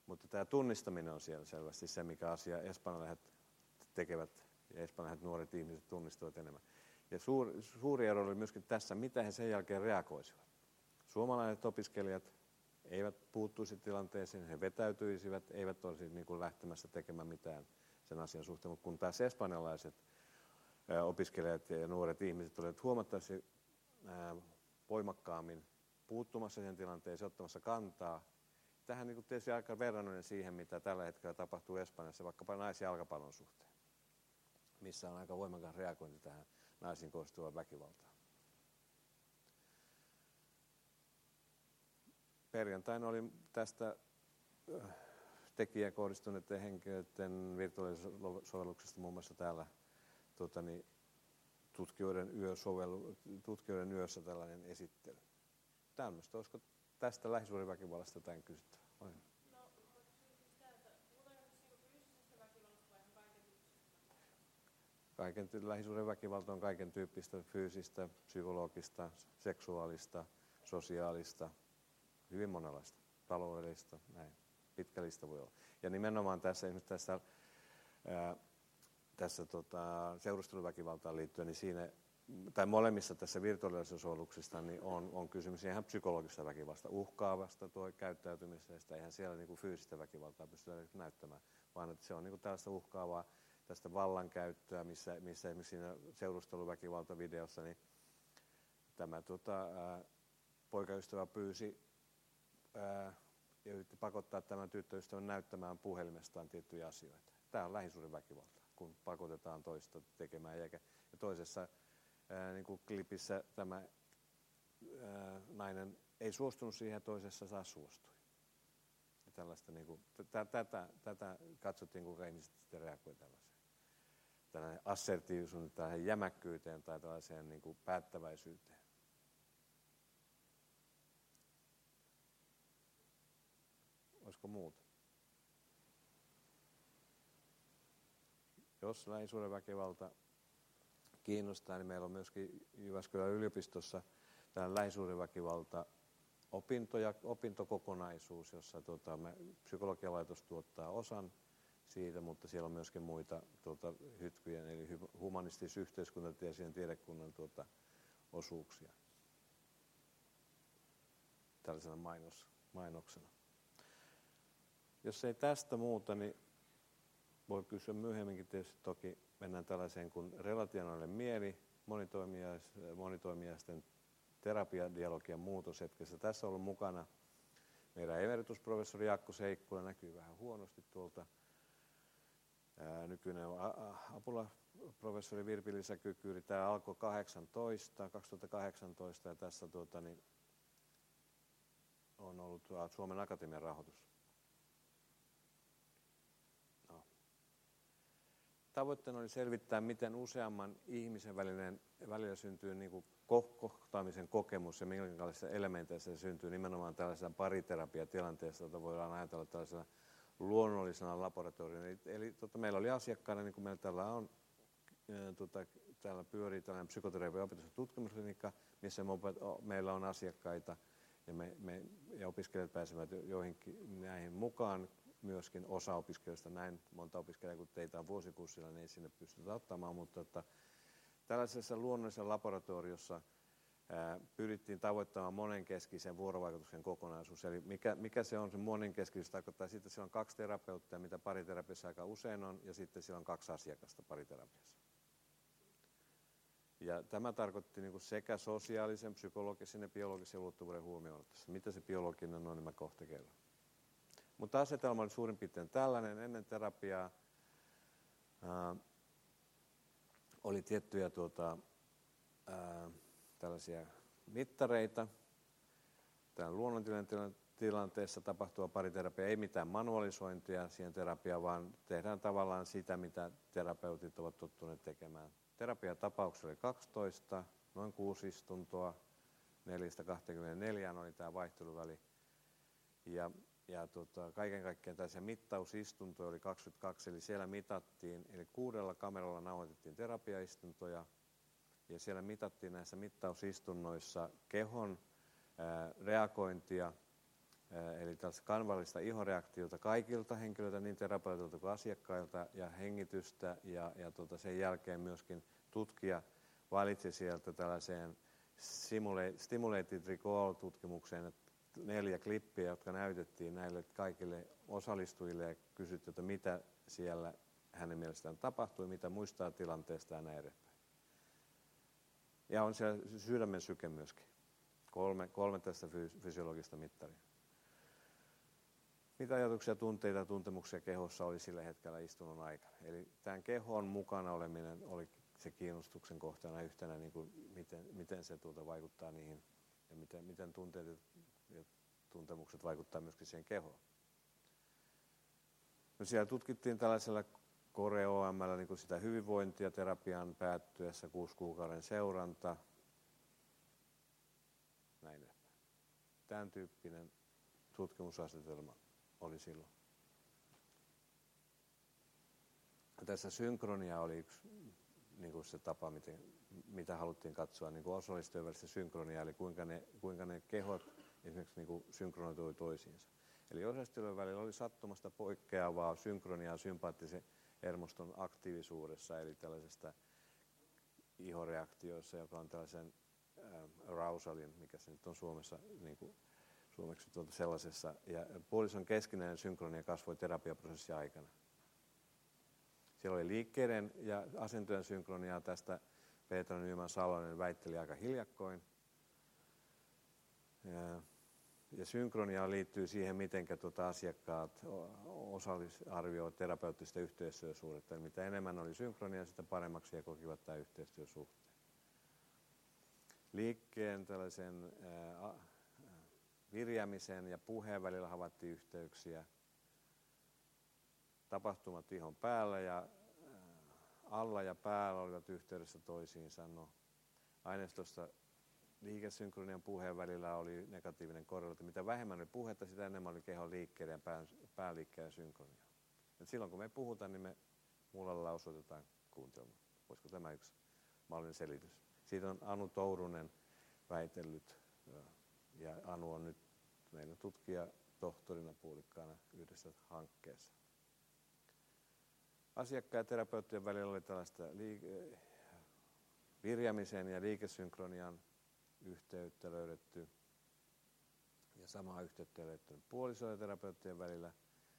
Mutta tämä tunnistaminen on siellä selvästi se, mikä asia espanjalaiset tekevät ja espanjalaiset nuoret ihmiset tunnistavat enemmän. Ja suuri, suuri ero oli myöskin tässä, mitä he sen jälkeen reagoisivat. Suomalaiset opiskelijat eivät puuttuisi tilanteeseen, he vetäytyisivät, eivät olisi niin kuin lähtemässä tekemään mitään sen asian suhteen, mutta kun taas espanjalaiset ää, opiskelijat ja nuoret ihmiset olivat huomattavasti ää, voimakkaammin puuttumassa sen tilanteeseen, ottamassa kantaa. Tähän niin tietysti aika verrannollinen siihen, mitä tällä hetkellä tapahtuu Espanjassa, vaikkapa naisjalkapallon suhteen, missä on aika voimakas reagointi tähän naisiin kohdistuvaan väkivaltaan. Perjantaina oli tästä tekijään kohdistuneiden henkilöiden virtuaalisovelluksesta muun muassa täällä tuota, niin, tutkijoiden, yösovellu, tutkijoiden yössä tällainen esittely. Tämmöistä, olisiko tästä lähisuhdeväkivallasta jotain kysyttävää? Vai? No, mutta kysyisin sitä, että puhutaanko tässä fyysisestä väkivallasta vai kaiken tyyppisestä? Kaiken, lähisuhdeväkivalta on kaiken tyyppistä, fyysistä, psykologista, seksuaalista, sosiaalista, hyvin monenlaista, taloudellista, näin. Pitkä lista voi olla. Ja nimenomaan tässä, esimerkiksi tässä, ää, tässä tota, seurusteluväkivaltaan liittyen, niin siinä, tai molemmissa tässä virtuaalisessa sovelluksessa, niin on, on kysymys ihan psykologista väkivallasta, uhkaavasta tuo käyttäytymisestä, eihän siellä niin kuin fyysistä väkivaltaa pystytä näyttämään, vaan että se on niin kuin tällaista uhkaavaa, tästä vallankäyttöä, missä, missä esimerkiksi siinä seurusteluväkivaltavideossa, niin tämä tota, ää, poikaystävä pyysi ää, ja yritti pakottaa tämän tyttöystävän näyttämään puhelimestaan tiettyjä asioita. Tämä on lähisuhdeväkivalta, kun pakotetaan toista tekemään. Ja toisessa ää, niin kuin klipissä tämä ää, nainen ei suostunut siihen ja toisessa taas suostui. Ja tällaista, niin kuin, tätä, tätä katsottiin, kuinka ihmiset sitten reagoivat tällaiseen. Tällainen assertiivisuuteen, tällaiseen jämäkkyyteen tai tällaiseen niin kuin päättäväisyyteen. Olisiko muuta? Jos lähisuhdeväkivalta kiinnostaa, niin meillä on myöskin Jyväskylän yliopistossa tällainen lähisuhdeväkivalta opintoja, opintokokonaisuus, jossa tuota, me, psykologialaitos tuottaa osan siitä, mutta siellä on myöskin muita tuota, hytkyjen, eli humanistis-yhteiskuntatieteen tiedekunnan tuota, osuuksia tällaisena mainos, mainoksena. Jos ei tästä muuta, niin voi kysyä myöhemminkin tietysti toki mennään tällaiseen kuin relationaalinen mieli, monitoimijaisten terapiadialogian muutoshetkessä. Tässä on ollut mukana meidän emeritusprofessori Jaakko Seikkula, näkyy vähän huonosti tuolta. Ää, nykyinen apulaprofessori Virpi-Liisa Kykyri. Tämä alkoi kaksituhattakahdeksantoista ja tässä tuota, niin, on ollut Suomen Akatemian rahoitus. No. Tavoitteena oli selvittää, miten useamman ihmisen välinen, välillä syntyy niin kuin kohtaamisen kokemus ja minkälaisissa elementeissä se syntyy nimenomaan tällaisessa pariterapiatilanteessa, jota voidaan ajatella tällaisena luonnollisena laboratoriona. Eli, eli tota, meillä oli asiakkaana, niin kuin meillä täällä on, ää, tota, täällä pyörii tällainen psykoterapia- ja opetus- ja tutkimusklinikka, missä me, meillä on asiakkaita ja, me, me, ja opiskelijat pääsevät joihinkin näihin mukaan. Myöskin osa opiskelijoista, näin monta opiskelijaa kun teitä on vuosikurssilla, niin ei sinne pystytä ottamaan, mutta että tällaisessa luonnollisessa laboratoriossa ää, pyrittiin tavoittamaan monenkeskisen vuorovaikutuksen kokonaisuus. Eli mikä, mikä se on se monenkeskisyys, tarkoittaa sitten siellä on kaksi terapeuttia, mitä pariterapiassa aika usein on, ja sitten siellä on kaksi asiakasta pariterapiassa. Ja tämä tarkoitti niin kuin sekä sosiaalisen, psykologisen ja biologisen ulottuvuuden huomioon. Mitä se biologinen on, niin mä kohta kerron. Mutta asetelma oli suurin piirtein tällainen. Ennen terapiaa ää, oli tiettyjä tuota, ää, tällaisia mittareita. Tämän luonnontilanteen tilanteessa tapahtuva pariterapia, ei mitään manualisointia siihen terapiaan, vaan tehdään tavallaan sitä, mitä terapeutit ovat tottuneet tekemään. Terapiatapauksia oli kaksitoista, noin kuusi istuntoa, neljästä kaksikymmentäneljään oli tämä vaihteluväli. Ja Ja tota, kaiken kaikkiaan tällaisia mittausistuntoja oli kaksikymmentäkaksi, eli siellä mitattiin, eli kuudella kameralla nauhoitettiin terapiaistuntoja, ja siellä mitattiin näissä mittausistunnoissa kehon ää, reagointia Eli tällaista kanvallista ihoreaktiota kaikilta henkilöiltä, niin terapeutilta kuin asiakkailta, ja hengitystä, ja, ja tota sen jälkeen myöskin tutkija valitsi sieltä tällaiseen Stimulated Recall-tutkimukseen neljä klippiä, jotka näytettiin näille kaikille osallistujille ja kysyttiin, että mitä siellä hänen mielestään tapahtui, mitä muistaa tilanteesta ja näin edespäin. Ja on siellä sydämen syke myöskin. Kolme, kolme tästä fysiologista mittaria. Mitä ajatuksia, tunteita ja tuntemuksia kehossa oli sillä hetkellä istunnon aikana. Eli tämän kehon mukana oleminen oli se kiinnostuksen kohtana yhtenä, niin kuin miten, miten se tuota vaikuttaa niihin ja miten, miten tunteet ja tuntemukset vaikuttaa myöskin siihen kehoon. No siellä tutkittiin tällaisella Core O M:llä niin kuin sitä hyvinvointia terapian päättyessä, kuusi kuukauden seuranta. Näin edespäin. Tämän tyyppinen tutkimusasetelma oli silloin. Ja tässä synkronia oli yksi niin kuin se tapa, miten, mitä haluttiin katsoa, niin kuin osallistujien välistä synkronia, eli kuinka ne, kuinka ne kehot esimerkiksi niin kuin synkronoitui toisiinsa. Eli osallistujien välillä oli sattumasta poikkeavaa synkroniaa sympaattisen hermoston aktiivisuudessa, eli tällaisesta ihoreaktioissa, joka on tällaisen äh, arousalin, mikä se nyt on Suomessa, niin kuin suomeksi tuolta sellaisessa, ja puolison keskinäinen synkronia kasvoi terapiaprosessin aikana. Siellä oli liikkeiden ja asentojen synkroniaa, tästä Petra Nyman-Salonen väitteli aika hiljakkoin. Ja, ja synkronia liittyy siihen, miten tuota asiakkaat osallisarvioivat terapeuttista yhteistyösuhdetta. Eli mitä enemmän oli synkronia, sitä paremmaksi he kokivat tämä yhteistyösuhteen. Liikkeen tällaisen ää, virjäämisen ja puheen välillä havaittiin yhteyksiä. Tapahtumat ihon päällä ja alla ja päällä olivat yhteydessä toisiinsa. No, aineistossa liikesynkronien puheen välillä oli negatiivinen korrelaatio. Mitä vähemmän oli puhetta, sitä enemmän oli kehon liikkeiden ja pään, pääliikkeen synkronia. Et silloin kun me puhutaan, niin me mullalla osoitetaan kuuntelemaan. Voisiko tämä yksi mahdollinen selitys? Siitä on Anu Tourunen väitellyt, ja Anu on nyt meillä tutkija tohtorina puolikkaana yhdessä hankkeessa. Asiakkaan ja terapeuttien välillä oli tällaista liike- virjämisen ja liikesynkronian yhteyttä löydetty. Ja samaa yhteyttä löydetty puoliso- ja terapeuttien välillä.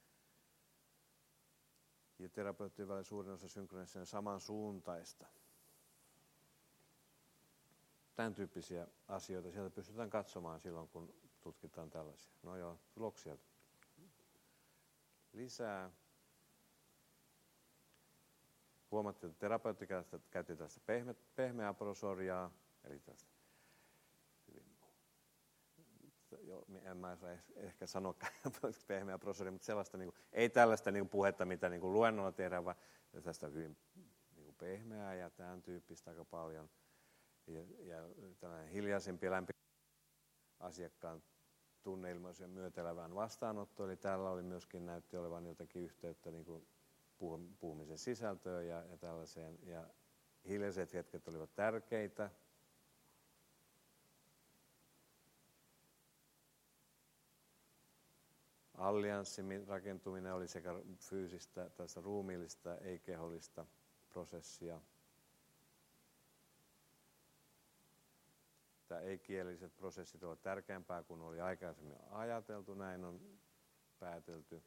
Ja terapeuttien välillä suurin osa synkronissa on samansuuntaista. Tämän tyyppisiä asioita sieltä pystytään katsomaan silloin, kun tutkitaan tällaisia. No joo, tuloksia lisää. Huomattiin, että terapeutti käytti tällaista pehme, pehmeää prosoriaa, eli tällaista, jo, en mä saa ehkä sanoa pehmeää prosoria, mutta sellaista, niin kuin, ei tällaista niin kuin puhetta, mitä niin kuin luennolla tehdään, vaan tästä hyvin niin kuin pehmeää ja tämän tyyppistä aika paljon. Ja, ja tällainen hiljaisempi ja lämpi asiakkaan tunneilmaisujen myötäelävään vastaanotto, eli täällä oli myöskin näytti olevan jotakin yhteyttä niin kuin puhumisen sisältöön ja, ja tällaiseen. Ja hiljaiset hetket olivat tärkeitä. Allianssin rakentuminen oli sekä fyysistä, tällaista ruumiillista, ei-kehollista prosessia. Tämä ei-kieliset prosessit ovat tärkeämpää kuin oli aikaisemmin ajateltu, näin on päätelty.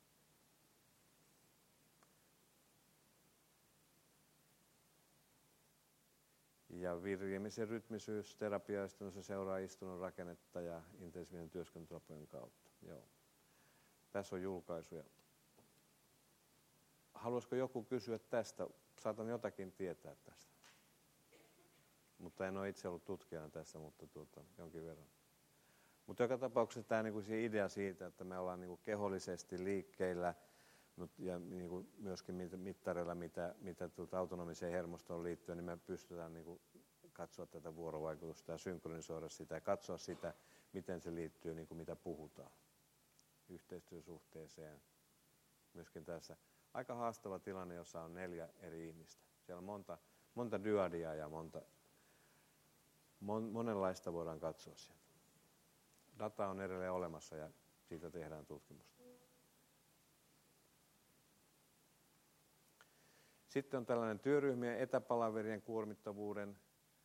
Ja virjemisen rytmisyys terapiaistunnossa seuraa istunnon rakennetta ja intensiivinen työskentelytapojen kautta. Joo. Tässä on julkaisuja. Haluaisiko joku kysyä tästä? Saatan jotakin tietää tästä. Mutta en ole itse ollut tutkijana tässä, mutta tuota, jonkin verran. Mutta joka tapauksessa tämä niinku se idea siitä, että me ollaan niinku kehollisesti liikkeillä ja niinku myöskin mittareilla, mitä, mitä tuota autonomiseen hermostoon liittyy, niin me pystytään niinku katsoa tätä vuorovaikutusta ja synkronisoida sitä ja katsoa sitä, miten se liittyy, niinku mitä puhutaan yhteistyösuhteeseen. Myöskin tässä aika haastava tilanne, jossa on neljä eri ihmistä. Siellä on monta, monta dyadia ja monta, mon, monenlaista voidaan katsoa sieltä. Data on edelleen olemassa ja siitä tehdään tutkimusta. Sitten on tällainen työryhmien etäpalaverien kuormittavuuden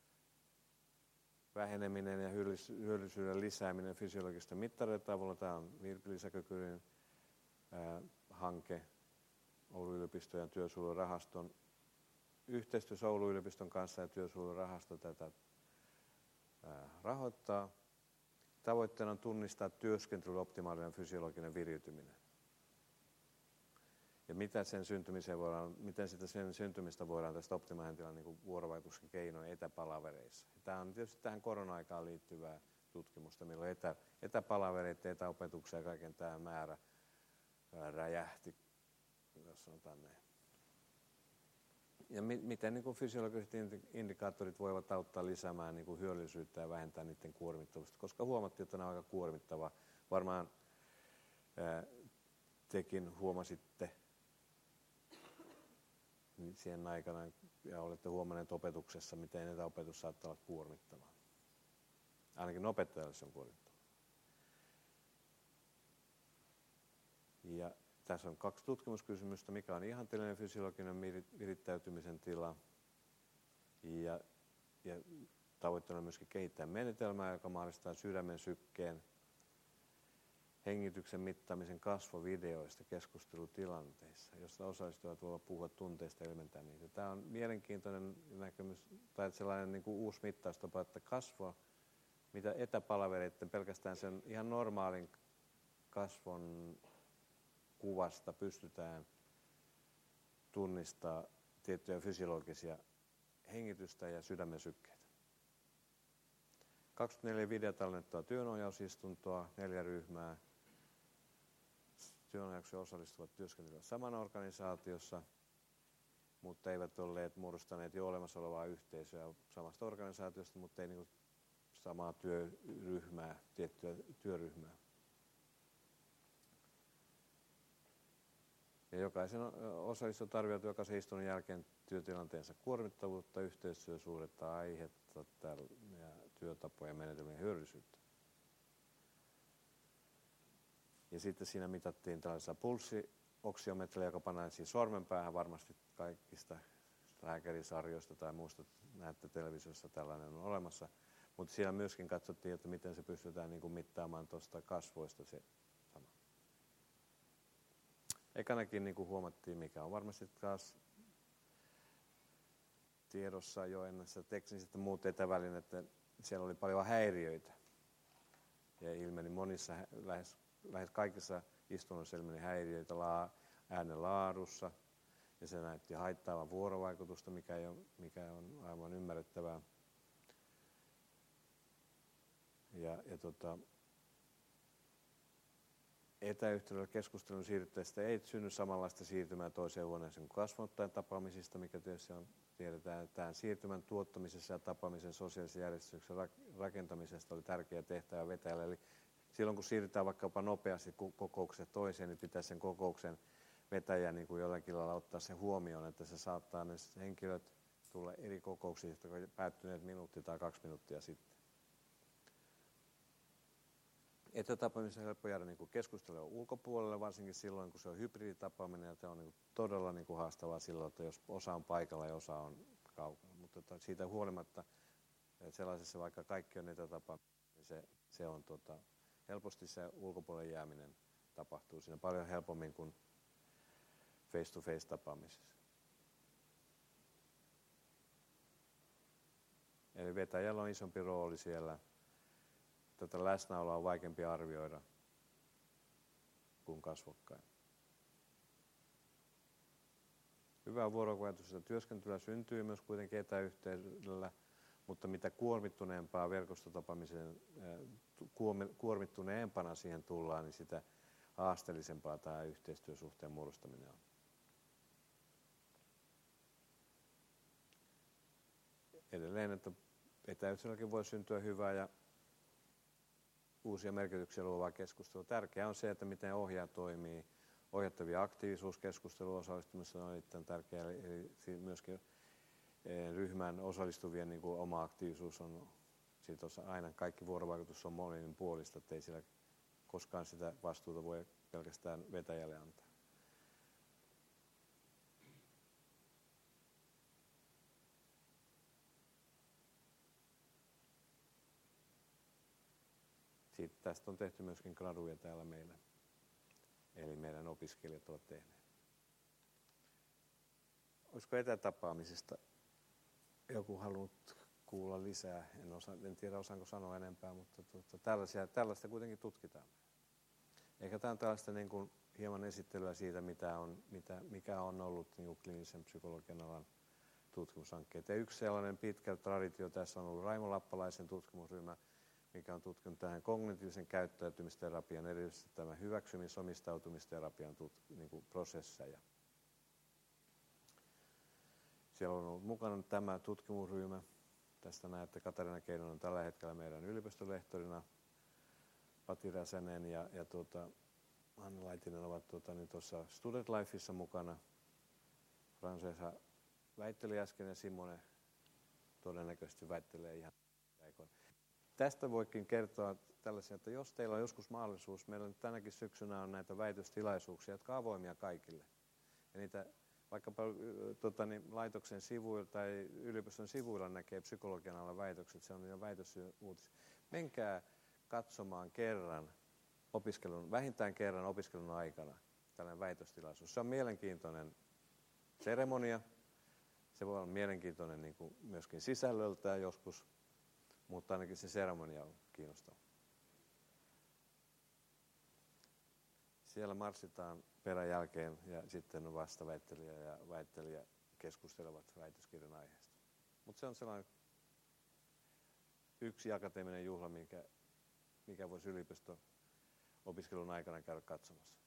väheneminen ja hyödyllisyyden lisääminen fysiologisten mittareiden avulla. Tämä on Virpi Säkökyrin hanke Oulun yliopiston ja työsuojelurahaston yhteistyössä Oulun yliopiston kanssa, ja työsuojelurahasto tätä ää, rahoittaa. Tavoitteena on tunnistaa työskentelyn optimaalinen fysiologinen viriytyminen. Ja mitä sen syntymiseen voidaan, miten sitä sen syntymistä voidaan tästä optimaalisen tilan niin vuorovaikutuksen keinoin etäpalavereissa. Ja tämä on tietysti tähän korona-aikaan liittyvää tutkimusta, milloin etä, etäpalavereiden, etäopetuksia ja kaiken tämä määrä ää, räjähti, jos sanotaan näin. Ja mi- miten niin kuin fysiologiset indikaattorit voivat auttaa lisäämään niin kuin hyödyllisyyttä ja vähentää niiden kuormittavuutta, koska huomattiin, että ne on aika kuormittava. Varmaan ää, tekin huomasitte siihen aikana ja olette huomanneet opetuksessa, miten etäopetus saattaa olla kuormittavaa. Ainakin opettajalle se on kuormittavaa. Ja tässä on kaksi tutkimuskysymystä, mikä on ihanteellinen fysiologinen virittäytymisen tila. Ja, ja tavoitteena on myöskin kehittää menetelmää, joka mahdollistaa sydämen sykkeen, hengityksen mittaamisen kasvovideoista keskustelutilanteissa, jossa osallistujat voivat puhua tunteista ja ilmentää niitä. Tämä on mielenkiintoinen näkemys, tai sellainen niin kuin uusi mittaustapa, että kasvo, mitä etäpalavereiden pelkästään sen ihan normaalin kasvon kuvasta pystytään tunnistaa tiettyjä fysiologisia hengitystä ja sydämen sykkeitä. kaksikymmentäneljä videotallennettua työnohjausistuntoa, neljä ryhmää. Työnohjaukseen osallistuvat työskentelevät samana organisaatiossa, mutta eivät olleet muodostaneet jo olemassa olevaa yhteisöä samasta organisaatiosta, mutta ei niin samaa työryhmää, tiettyä työryhmää. Ja jokaisen osallistujat arvioivat jokaisen istunnon jälkeen työtilanteensa kuormittavuutta, yhteistyösuhdetta, aihetta ja työtapoja ja menetelmien hyödyllisyyttä. Ja sitten siinä mitattiin tällaisella pulssioksimetrillä, joka pannaan siis sormenpäähän, varmasti kaikista lääkärisarjoista tai muusta näette televisiossa tällainen on olemassa. Mutta siellä myöskin katsottiin, että miten se pystytään niin kuin mittaamaan tuosta kasvoista se sama. Ekanakin niin kuin huomattiin, mikä on varmasti taas tiedossa jo ennen sitä tekniset ja muut etävälineet, että siellä oli paljon häiriöitä. Ja ilmeni monissa, lähes, lähes kaikissa istunnoissa ilmeni häiriöitä laa, äänen laadussa. Ja se näytti haittaavan vuorovaikutusta, mikä, ei ole, mikä on aivan ymmärrettävää. Ja, ja tota, etäyhteydellä keskustelun siirryttäessä ei synny samanlaista siirtymää toiseen huoneeseen kuin kasvonottajan tapaamisista, mikä tietysti on, tiedetään, että tämän siirtymän tuottamisessa ja tapaamisen sosiaalisen järjestyksen rakentamisesta oli tärkeä tehtävä vetäjälle. Eli silloin kun siirrytään vaikkapa nopeasti kokouksesta toiseen, niin pitää sen kokouksen vetäjä niin kuin jollakin lailla ottaa sen huomioon, että se saattaa ne henkilöt tulla eri kokouksista, jotka päättyneet minuutti tai kaksi minuuttia sitten. Etätapaamisen on helppo jäädä niin keskustelua ulkopuolelle, varsinkin silloin, kun se on hybriditapaaminen, ja se on niin todella niin haastavaa silloin, että jos osa on paikalla ja osa on kaukana. Mutta siitä huolimatta, että sellaisessa vaikka kaikki on etätapaaminen, niin se, se on tota, helposti se ulkopuolelle jääminen tapahtuu siinä paljon helpommin kuin face-to-face tapaamisessa. Eli vetäjällä on isompi rooli siellä. Tätä läsnäoloa on vaikeampi arvioida kuin kasvokkain. Hyvää vuorovaikutusta työskentelyä syntyy myös kuitenkin etäyhteydellä, mutta mitä kuormittuneempaa verkostotapaamisen, kuormittuneempana siihen tullaan, niin sitä haasteellisempaa tämä yhteistyösuhteen muodostaminen on. Edelleen, että etäyhteydelläkin voi syntyä hyvää ja uusia merkityksiä luovaa keskustelua. Tärkeää on se, että miten ohjaaja toimii. Ohjattavia aktiivisuuskeskusteluun osallistumista on erittäin tärkeää, eli myöskin ryhmään osallistuvien niin kuin oma aktiivisuus on, siitä on aina kaikki vuorovaikutus on molemmin puolista, ettei siellä koskaan sitä vastuuta voi pelkästään vetäjälle antaa. Siitä, tästä on tehty myöskin graduja täällä meillä, eli meidän opiskelijat ovat tehneet. Olisiko etätapaamisesta joku halunnut kuulla lisää? En, osa, en tiedä, osaanko sanoa enempää, mutta tuota, tällaisia, tällaista kuitenkin tutkitaan. Eikä tämä on tällaista niin kuin hieman esittelyä siitä, mitä on, mitä, mikä on ollut niin kuin kliinisen psykologian alan tutkimushankkeet. Ja yksi sellainen pitkä traditio tässä on ollut Raimo Lappalaisen tutkimusryhmä, mikä on tutkinut tähän kognitiivisen käyttäytymisterapian, erityisesti tämän hyväksymis-omistautumisterapian tut- niin kuin prosesseja. Siellä on ollut mukana tämä tutkimusryhmä. Tästä näette, Katarina Keinonen on tällä hetkellä meidän yliopistolehtorina. Pati Räsänen ja, ja tuota, Anna Laitinen ovat tuota, niin tuossa Student Lifeissa mukana. Francesa väitteli äsken ja Simone todennäköisesti väittelee ihan aikoina. Tästä voikin kertoa tällaisia, että jos teillä on joskus mahdollisuus, meillä nyt tänäkin syksynä on näitä väitöstilaisuuksia, jotka on avoimia kaikille. Ja niitä vaikkapa tota, niin, laitoksen sivuilla tai yliopiston sivuilla näkee psykologian alla väitökset, se on jo väitösuutis. Menkää katsomaan kerran opiskelun, vähintään kerran opiskelun aikana tällainen väitöstilaisuus. Se on mielenkiintoinen seremonia, se voi olla mielenkiintoinen niin kuin myöskin sisällöltään joskus, mutta ainakin se seremonia on kiinnostava. Siellä marssitaan perän jälkeen ja sitten vastaväittelijä ja väittelijä keskustelevat väitöskirjan aiheesta. Mutta se on sellainen yksi akateeminen juhla, mikä, mikä voisi yliopisto-opiskelun aikana käydä katsomassa.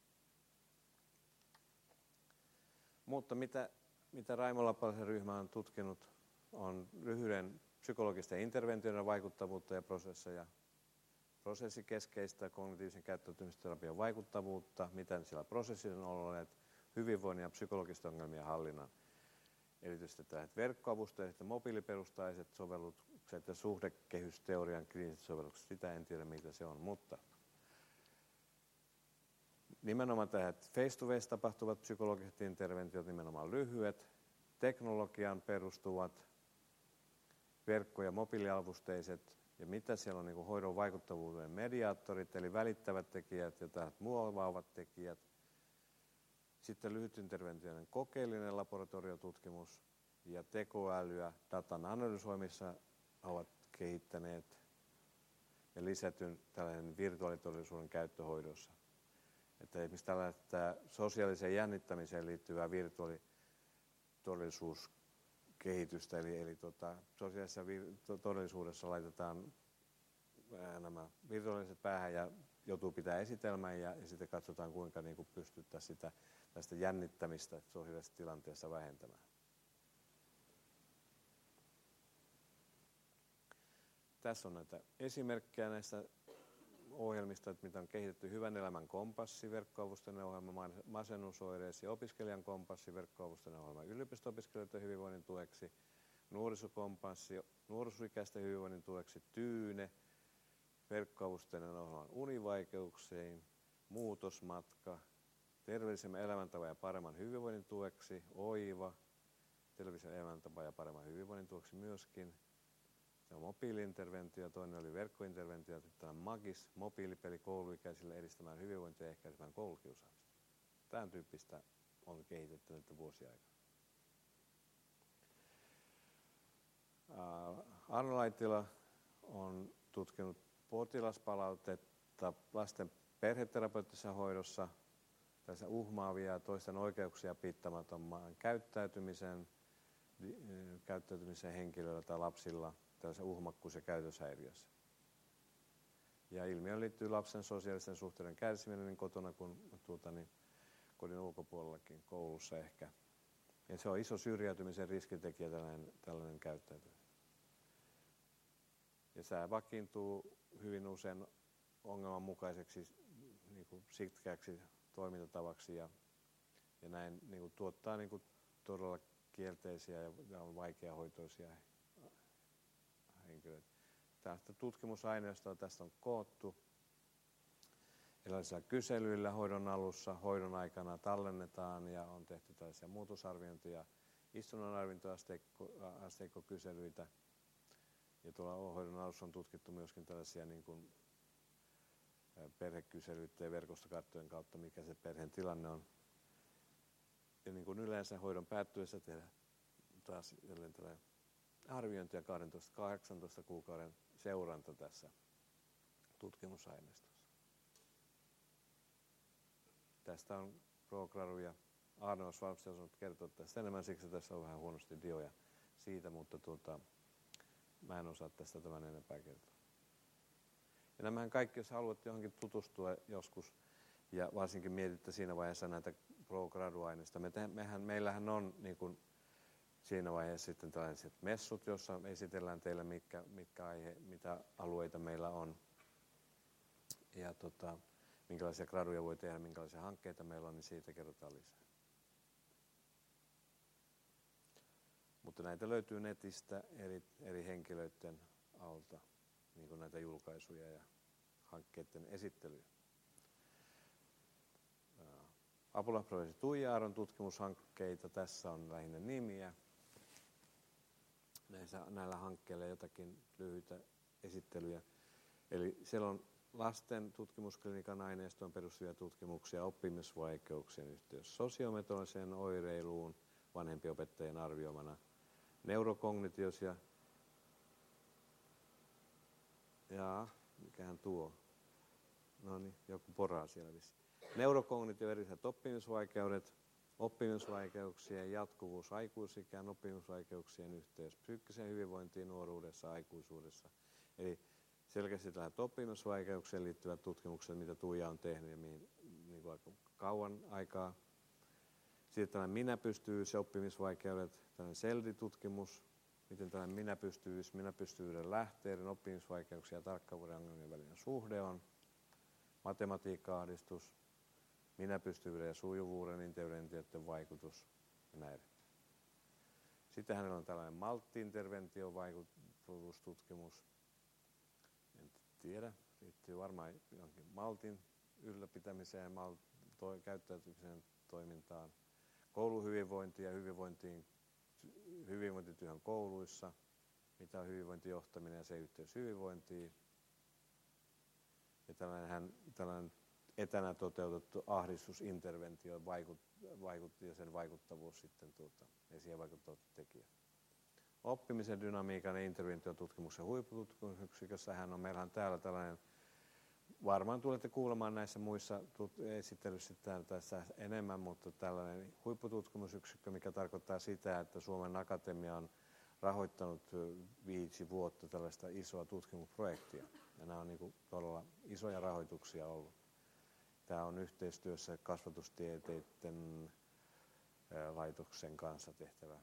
Mutta mitä, mitä Raimo Lappalaisen ryhmä on tutkinut, on lyhyen psykologisten interventioiden vaikuttavuutta ja prosesseja, prosessikeskeistä kognitiivisen käyttäytymisterapian vaikuttavuutta, miten siellä prosessissa on olleet hyvinvoinnin ja psykologisten ongelmien hallinnan. Erityisesti tällaiset verkkoavusteiset ja mobiiliperustaiset sovellukset ja suhdekehysteorian kliiniset sovellukset, sitä en tiedä mitä se on, mutta nimenomaan tällaiset face-to-face tapahtuvat psykologiset interventiot, nimenomaan lyhyet, teknologiaan perustuvat, verkko- ja mobiiliavusteiset, ja mitä siellä on niin kuin hoidon vaikuttavuuden mediaattorit, eli välittävät tekijät ja tällaiset muovaavat tekijät. Sitten lyhytinterventioiden kokeellinen laboratoriotutkimus ja tekoälyä datan analysoimissa ovat kehittäneet ja lisätyn tällainen virtuaalitodellisuuden käyttöhoidossa. Että esimerkiksi tällaista sosiaaliseen jännittämiseen liittyvää virtuaalitodellisuuskehitystä, eli, eli tota, sosiaalisessa vir- todellisuudessa laitetaan nämä virtuaaliset päähän ja joutuu pitää esitelmän ja, ja sitten katsotaan kuinka niin kuin pystyttäisiin sitä tästä jännittämistä sosiaalisessa tilanteessa vähentämään. Tässä on näitä esimerkkejä näistä ohjelmista, että mitä on kehitetty. Hyvän elämän kompassi, verkkoavusteinen ohjelma masennusoireisiin ja opiskelijan kompassi, verkkoavusteinen ohjelma yliopisto-opiskelijoiden hyvinvoinnin tueksi, nuorisokompassi, nuorisoikäisten hyvinvoinnin tueksi, Tyyne, verkkoavusteinen ohjelma univaikeuksiin, muutosmatka, terveellisen elämäntavan ja paremman hyvinvoinnin tueksi, Oiva, terveellisen elämäntavan ja paremman hyvinvoinnin tueksi myöskin. Se on mobiili-interventio, toinen oli verkkointerventio, tämä Magis, mobiilipeli kouluikäisille edistämään hyvinvointia ja ehkäisemään koulukiusaamista. Tämän tyyppistä on kehitetty nyt vuosia aikana. Arno Laitila on tutkinut potilaspalautetta lasten perheterapeuttisessa hoidossa, tässä uhmaavia ja toisten oikeuksia piittaamattomaan käyttäytymisen, käyttäytymisen henkilöillä tai lapsilla tällaisessa uhmakkuus- ja käytöshäiriössä. Ja ilmiöön liittyy lapsen sosiaalisten suhteiden kärsiminen niin kotona kuin tuota, niin kodin ulkopuolellakin, koulussa ehkä. Ja se on iso syrjäytymisen riskitekijä tällainen, tällainen käyttäytyminen. Ja se vakiintuu hyvin usein ongelmanmukaiseksi, niin kuin sitkeäksi toimintatavaksi ja, ja näin niin kuin tuottaa niin kuin todella kielteisiä ja, ja on vaikeahoitoisia henkilöitä. Tästä tutkimusaineistoa tästä on koottu. erilaisilla kyselyillä hoidon alussa, hoidon aikana tallennetaan ja on tehty tällaisia muutosarviointia, istunnon arviointiasteikkokyselyitä. Ja tuolla hoidon alussa on tutkittu myöskin tällaisia niin kuin perhekyselyitä ja verkostokarttojen kautta, mikä se perheen tilanne on. Ja niin kuin yleensä hoidon päättyessä tehdään taas jälleen tällainen arviointi ja kaksitoista kahdeksantoista kuukauden seuranta tässä tutkimusaineistossa. Tästä on Pro-Gradu ja Arnold Schwarz on kertonut tästä enemmän, siksi tässä on vähän huonosti dioja siitä, mutta tuota, mä en osaa tästä tämän enempää kertoa. Ja nämähän kaikki, jos haluat johonkin tutustua joskus, ja varsinkin mietitte siinä vaiheessa näitä Pro-Gradu-aineista. Me te, mehän, meillähän on niin kuin siinä vaiheessa sitten tällaiset messut, joissa esitellään teille, mitkä, mitkä aihe, mitä alueita meillä on. Ja tota, minkälaisia graduja voi tehdä, minkälaisia hankkeita meillä on, niin siitä kerrotaan lisää. Mutta näitä löytyy netistä eri, eri henkilöiden alta, niin kuin näitä julkaisuja ja hankkeiden esittelyjä. Apulaisprofessori Tuija Aaron tutkimushankkeita, tässä on lähinnä nimiä. Näissä, näillä hankkeilla jotakin lyhyitä esittelyjä. Eli siellä on lasten tutkimusklinikan aineistoon perustuvia tutkimuksia oppimisvaikeuksien yhteydessä sosiometodiseen oireiluun vanhempiopettajien arvioimana, neurokognitiosia, jaa, mikähän tuo, no niin, joku poraa siellä vissiin. Neurokognitio, erilaiset oppimisvaikeudet, oppimisvaikeuksien jatkuvuus aikuisikään, oppimisvaikeuksien yhteys psyykkiseen hyvinvointiin nuoruudessa, aikuisuudessa. Eli selkeästi tähän oppimisvaikeuksien liittyvät tutkimukset, mitä Tuija on tehnyt ja mihin niin kuin aika kauan aikaa. Sitten tällainen minäpystyvyys ja oppimisvaikeudet, tällainen SELDI-tutkimus, miten tällainen minäpystyvyys, minäpystyvyyden lähteiden, oppimisvaikeuksia ja tarkkavuuden ongelmien välinen suhde on. Matematiikka-ahdistus, minäpystyvyyden ja sujuvuuden interventioiden vaikutus ja näin. Sitten hänellä on tällainen maltti-intervention vaikutustutkimus. En tiedä, liittyy varmaan jonkin maltin ylläpitämiseen, mal- to- käyttäytymisen toimintaan, kouluhyvinvointiin ja hyvinvointiin, hyvinvointityöhön kouluissa, mitä on hyvinvointijohtaminen ja se yhteys hyvinvointiin. Ja tällainen, tällainen etänä toteutettu ahdistusinterventio vaikut, vaikut, ja sen vaikuttavuus sitten tuota, ja siihen vaikuttavat tekijät. Oppimisen dynamiikan ja interventiotutkimuksen huippututkimusyksikössä hän on. Meillä on täällä tällainen, varmaan tulette kuulemaan näissä muissa esittelyissä tässä enemmän, mutta tällainen huippututkimusyksikkö, mikä tarkoittaa sitä, että Suomen Akatemia on rahoittanut viisi vuotta tällaista isoa tutkimusprojektia. Ja nämä on niin kuin todella isoja rahoituksia ollut. Tämä on yhteistyössä kasvatustieteiden laitoksen kanssa tehtävä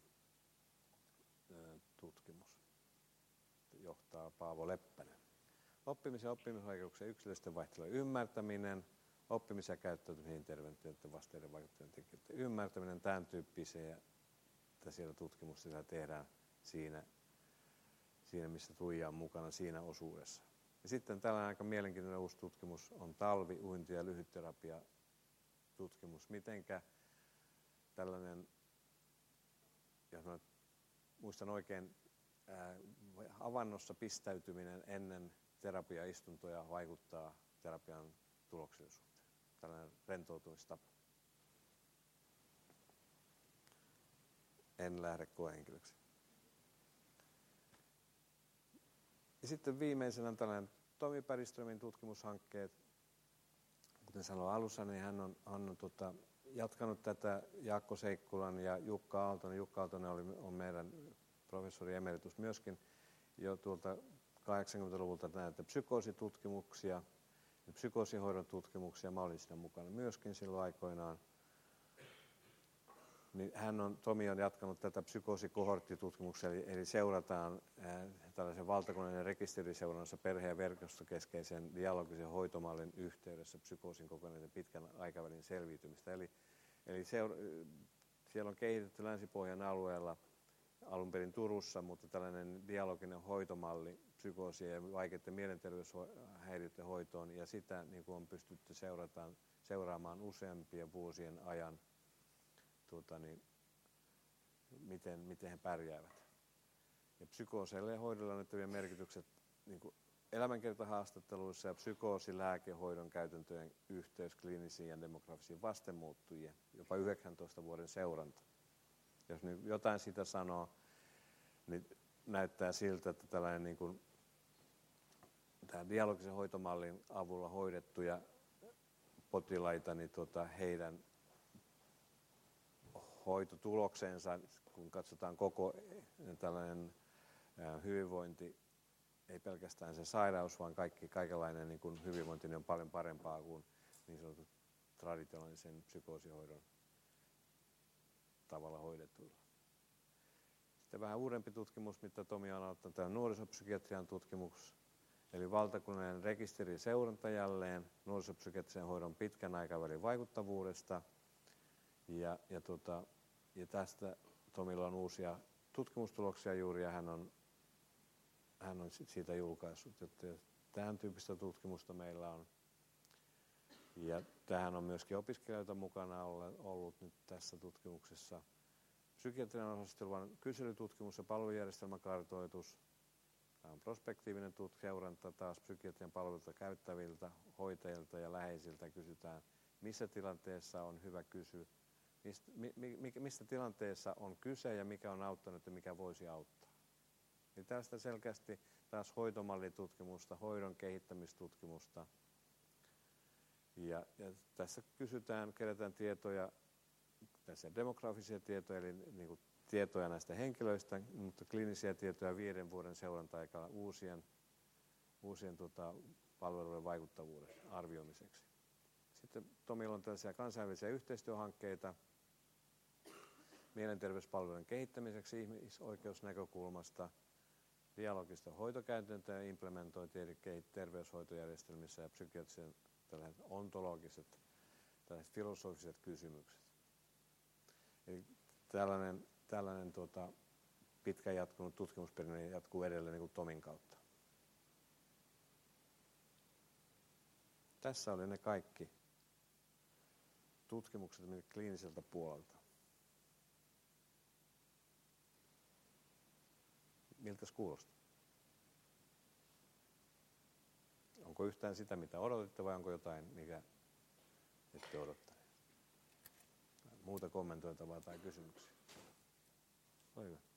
tutkimus. Johtaa Paavo Leppänen. Oppimisen ja oppimisvaikeuksien yksilöllisten vaihtelujen ymmärtäminen, oppimisen ja käyttäytymisen interventioiden vasteiden vaikuttavien tekijöiden ymmärtäminen, tämän tyyppisiä, että siellä tutkimusta tehdään siinä, siinä, missä Tuija on mukana siinä osuudessa. Ja sitten tällainen aika mielenkiintoinen uusi tutkimus on talvi, uinti- ja lyhytterapia tutkimus. Mitenkä tällainen, jos mä muistan oikein, ää, avannossa pistäytyminen ennen terapiaistuntoja vaikuttaa terapian tuloksellisuuteen. Tällainen rentoutumistapa. En lähde koehenkilöksi. Ja sitten viimeisenä tällainen Tomi Bergströmin tutkimushankkeet. Kuten sanoin alussa, niin hän on, on tota, jatkanut tätä Jaakko Seikkulan ja Jukka Aaltonen. Jukka Aaltonen oli, on meidän professori emeritus myöskin jo tuolta kahdeksankymmentäluvulta näitä psykoositutkimuksia ja psykoosihoidon tutkimuksia. Mä olin siinä mukana myöskin silloin aikoinaan. Niin hän on, Tomi on jatkanut tätä psykoosikohorttitutkimuksia, eli, eli seurataan ää, tällaisen valtakunnallisen rekisteriseurannassa perhe- ja verkostokeskeisen dialogisen hoitomallin yhteydessä psykoosin kokonaisen pitkän aikavälin selviytymistä. Eli, eli seura- siellä on kehitetty Länsi-Pohjan alueella alun perin Turussa, mutta tällainen dialoginen hoitomalli psykoosien ja vaikeiden mielenterveyshäiriöiden hoitoon, ja sitä niin kuin on pystytty seurataan, seuraamaan useampien vuosien ajan, tuota, niin, miten, miten he pärjäävät. Ja psykooseille ja hoidolla annettavien merkitykset niin kuin elämänkertahaastatteluissa ja psykoosilääkehoidon käytäntöjen yhteys kliinisiin ja demografisiin vastenmuuttujien, jopa yhdeksäntoista vuoden seuranta. Jos nyt jotain sitä sanoo, niin näyttää siltä, että tällainen niin kuin, tämän dialogisen hoitomallin avulla hoidettuja potilaita, niin tuota, heidän hoitotuloksensa, kun katsotaan koko tällainen hyvinvointi, ei pelkästään se sairaus, vaan kaikki, kaikenlainen niin kuin hyvinvointi niin on paljon parempaa kuin niin sanotut traditionaalisen psykoosihoidon tavalla hoidetuilla. Sitten vähän uudempi tutkimus, mitä Tomi on aloittanut, tämä nuorisopsykiatrian tutkimus, eli valtakunnallinen rekisteri seuranta jälleen nuorisopsykiatrian hoidon pitkän aikavälin vaikuttavuudesta. Ja, ja, tota, ja tästä Tomilla on uusia tutkimustuloksia juuri, ja hän on, hän on siitä julkaissut, että tämän tyyppistä tutkimusta meillä on. Ja tähän on myöskin opiskelijoita mukana ollut nyt tässä tutkimuksessa. Psykiatrian osastovan kyselytutkimus ja palvelujärjestelmäkartoitus. Tämä on prospektiivinen seuranta taas psykiatrian palveluita käyttäviltä, hoitajilta ja läheisiltä. Kysytään, missä tilanteessa on hyvä kysyä, mistä, mi, mi, mistä tilanteessa on kyse ja mikä on auttanut ja mikä voisi auttaa. Eli tästä selkeästi taas hoitomallitutkimusta, hoidon kehittämistutkimusta. Ja, ja tässä kysytään, kerätään tietoja, tässä demografisia tietoja, eli niin kuin tietoja näistä henkilöistä, mutta kliinisiä tietoja viiden vuoden seuranta-aikana uusien, uusien tota, palveluiden vaikuttavuuden arvioimiseksi. Sitten Tomilla on tällaisia kansainvälisiä yhteistyöhankkeita mielenterveyspalveluiden kehittämiseksi ihmisoikeusnäkökulmasta, dialogista hoitokäytäntöä implementointi eri terveyshoitojärjestelmissä ja psykiatrisen tällaiset ontologiset, tällaiset filosofiset kysymykset. Eli tällainen, tällainen tuota, pitkä jatkunut tutkimusperinne jatkuu edelleen niin kuin Tomin kautta. Tässä oli ne kaikki tutkimukset kliiniseltä puolelta. Miltäs kuulostaa? Onko yhtään sitä, mitä odotitte, vai onko jotain, mikä ette odottaneet? Muuta kommentoitavaa tai kysymyksiä? Ole hyvä.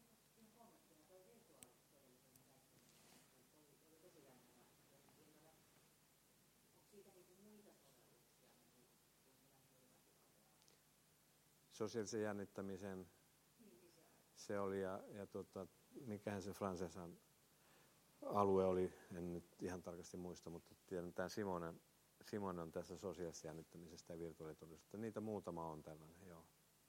Sosiaalisen jännittämisen se oli, ja, ja tota, mikähän se Francesan alue oli, en nyt ihan tarkasti muista, mutta tiedän, tämä Simonen, Simon on tässä sosiaalisesta jännittämisestä ja virtuaalitodellisuudesta. Niitä muutama on tällainen, joo.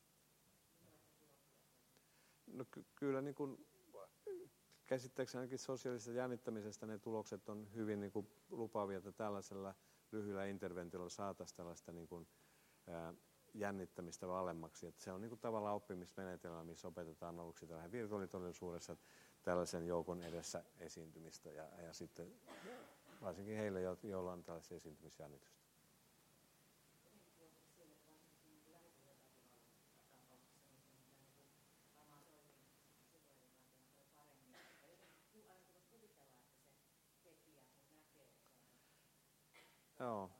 No ky- kyllä niin kuin, käsittääkseni ainakin sosiaalisesta jännittämisestä ne tulokset on hyvin niin kuin lupaavia, että tällaisella lyhyellä interventiolla saataisiin tällaista niin kuin, ää, jännittämistä alemmaksi. Että se on niin kuin tavallaan oppimismenetelmä, missä opetetaan aluksi tällainen virtuaalitodellisuudessa tällaisen joukon edessä esiintymistä ja, ja sitten varsinkin heille, joilla on tällaista esiintymisjännitystä. Joo.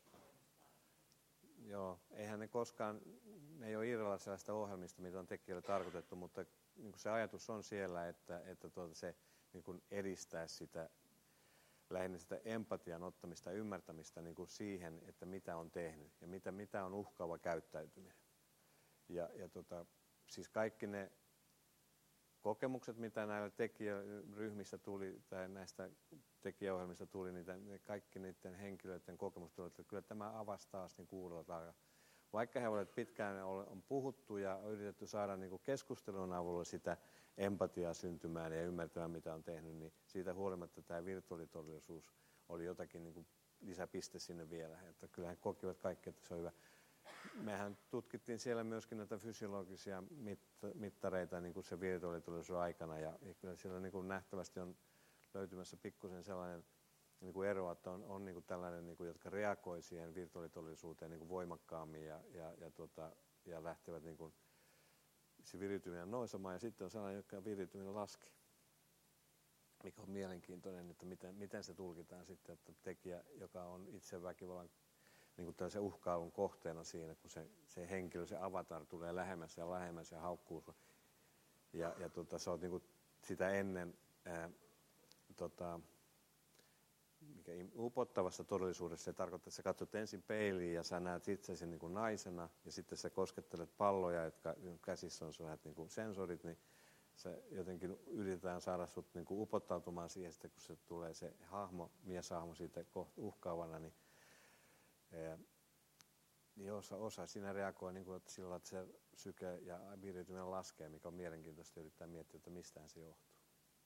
Joo, eihän ne koskaan, ne ei ole irralla sellaista ohjelmista, mitä on tekijöille tarkoitettu, mutta niin kuin se ajatus on siellä, että, että tuota se niin kuin edistää sitä, lähinnä sitä empatian ottamista ja ymmärtämistä niin kuin siihen, että mitä on tehnyt ja mitä, mitä on uhkaava käyttäytyminen. Ja, ja tota, siis kaikki ne kokemukset, mitä näillä tekijäryhmissä tuli, tai näistä tekijäohjelmista tuli, niitä, ne kaikki niiden henkilöiden kokemukset tuli, että kyllä tämä avasi taas niin uudella tavalla. Vaikka he olivat pitkään on puhuttu ja on yritetty saada niin kuin keskustelun avulla sitä empatiaa syntymään ja ymmärtämään, mitä on tehnyt, niin siitä huolimatta tämä virtuaalitodellisuus oli jotakin niin kuin lisäpiste sinne vielä. Että kyllä he kokivat kaikki, että se on hyvä. mehän tutkittiin siellä myöskin näitä fysiologisia mittareita niin kuin se virtuaalitodellisuuden aikana ja, ja kyllä siellä niin kuin nähtävästi on löytymässä pikkusen sellainen niin kuin ero, että on, on niin kuin tällainen, niin kuin, jotka reagoi siihen virtuaalitodellisuuteen niin kuin voimakkaammin ja, ja, ja, tota, ja lähtevät niin kuin, se viriytyminen nousemaan ja sitten on sellainen, joka viriytyminen laskee. Mikä on mielenkiintoinen, että miten, miten se tulkitaan sitten, että tekijä, joka on itse väkivallan niin kuin tällaisen uhkailun kohteena siinä, kun se, se henkilö, se avatar tulee lähemmäs ja lähemmäs ja haukkuu. Ja, ja tota, sä oot niin kuin sitä ennen ää, tota, mikä upottavassa todellisuudessa se tarkoittaa, että sä katsot ensin peiliin ja sä näet itsesi niin kuin naisena ja sitten sä koskettelet palloja, jotka käsissä on sellaiset niin kuin sensorit, niin se jotenkin yritetään saada sut niin kuin upottautumaan siihen, sitten kun se tulee se hahmo, mieshahmo siitä uhkaavana, niin, ää, niin osa, osa siinä reagoi niin kuin, että sillä että se syke ja vireytyminen laskee, mikä on mielenkiintoista yrittää miettiä, että mistään se johtuu.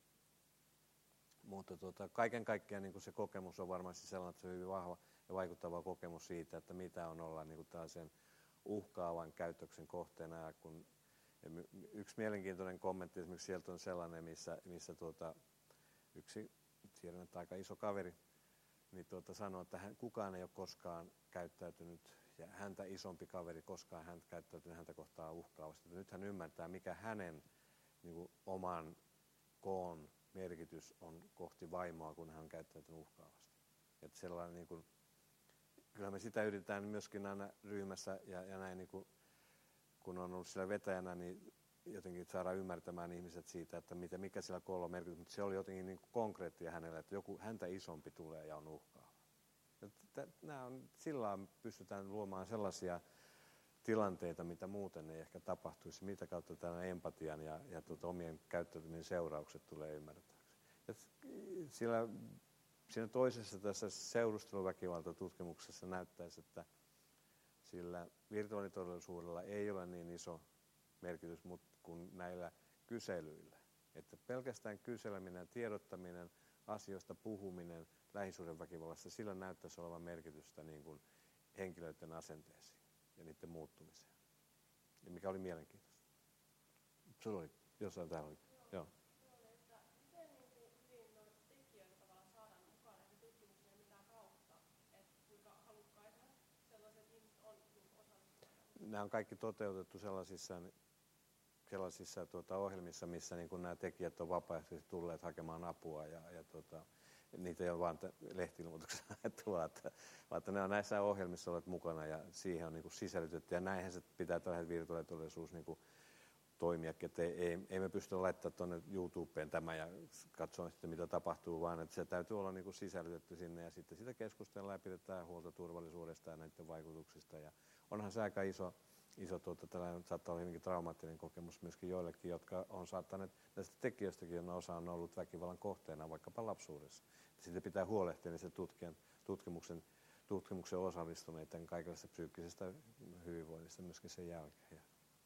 Mutta tuota, kaiken kaikkiaan niin kuin se kokemus on varmasti sellainen, että se on hyvin vahva ja vaikuttava kokemus siitä, että mitä on olla niin kuin tällaisen uhkaavan käytöksen kohteena. Ja kun, ja yksi mielenkiintoinen kommentti esimerkiksi sieltä on sellainen, missä, missä tuota, yksi tiedän, että aika iso kaveri niin tuota, sanoo, että hän, kukaan ei ole koskaan käyttäytynyt ja häntä isompi kaveri koskaan hän käyttäytynyt häntä kohtaan uhkaavasti. Nyt hän ymmärtää, mikä hänen niin kuin, oman koon merkitys on kohti vaimoa, kun hän on käyttäytynyt uhkaavasti. Että sellainen, niin kuin, kyllä me sitä yritetään myöskin aina ryhmässä ja, ja näin, niin kuin, kun on ollut siellä vetäjänä, niin jotenkin saada ymmärtämään ihmiset siitä, että mitä, mikä sillä koolla on merkitys. Mutta se oli jotenkin niin kuin konkreettia hänelle, että joku häntä isompi tulee ja on uhkaava. Nämä on, sillä pystytään luomaan sellaisia tilanteita, mitä muuten ei ehkä tapahtuisi, mitä kautta tämän empatian ja, ja tuota, omien käyttäytymisen seuraukset tulee ymmärrettäväksi. Sillä, siinä toisessa tässä seurusteluväkivaltatutkimuksessa näyttäisi, että sillä virtuaalitodellisuudella ei ole niin iso merkitys kuin näillä kyselyillä. Että pelkästään kyseleminen, tiedottaminen, asioista puhuminen, lähisuhdeväkivallasta, sillä näyttäisi olevan merkitystä niin kuin henkilöiden asenteisiin ja niiden muuttumiseen. Ja mikä oli mielenkiintoista. Se oli jossain täällä oli. Joo. Miten niin kuin hyvin noita tekijöitä tavallaan saadaan mukaan näihin tutkimuksiin ja mitä kautta? Että kuinka halukkaita sellaiset ihmiset on osallistumaan? Nämä on kaikki toteutettu sellaisissa, sellaisissa tuota, ohjelmissa, missä niin kun nämä tekijät on vapaaehtoisesti tulleet hakemaan apua ja, ja tuota, niitä ei ole vain lehti-ilmoituksessa haettu, vaan että ne on näissä ohjelmissa olleet mukana ja siihen on niin kuin sisällytetty. Ja näinhän se pitää tällä virtuaalitodellisuus niin kuin toimiakin, että ei, ei, ei me pysty laittamaan tuonne YouTubeen tämä ja katsoa sitten mitä tapahtuu, vaan että se täytyy olla niin kuin sisällytetty sinne ja sitten sitä keskustellaan ja pidetään huolta turvallisuudesta ja näiden vaikutuksista. Ja onhan se aika iso, iso tuota, tällainen saattaa olla hyvinkin traumaattinen kokemus myöskin joillekin, jotka on saattaneet, näistä tekijöistäkin osa on ollut väkivallan kohteena vaikkapa lapsuudessa. Sitten pitää huolehtia niistä tutkijan, tutkimuksen, tutkimuksen osallistuneiden kaikenlaista psyykkisestä hyvinvoinnista myöskin sen jälkeen.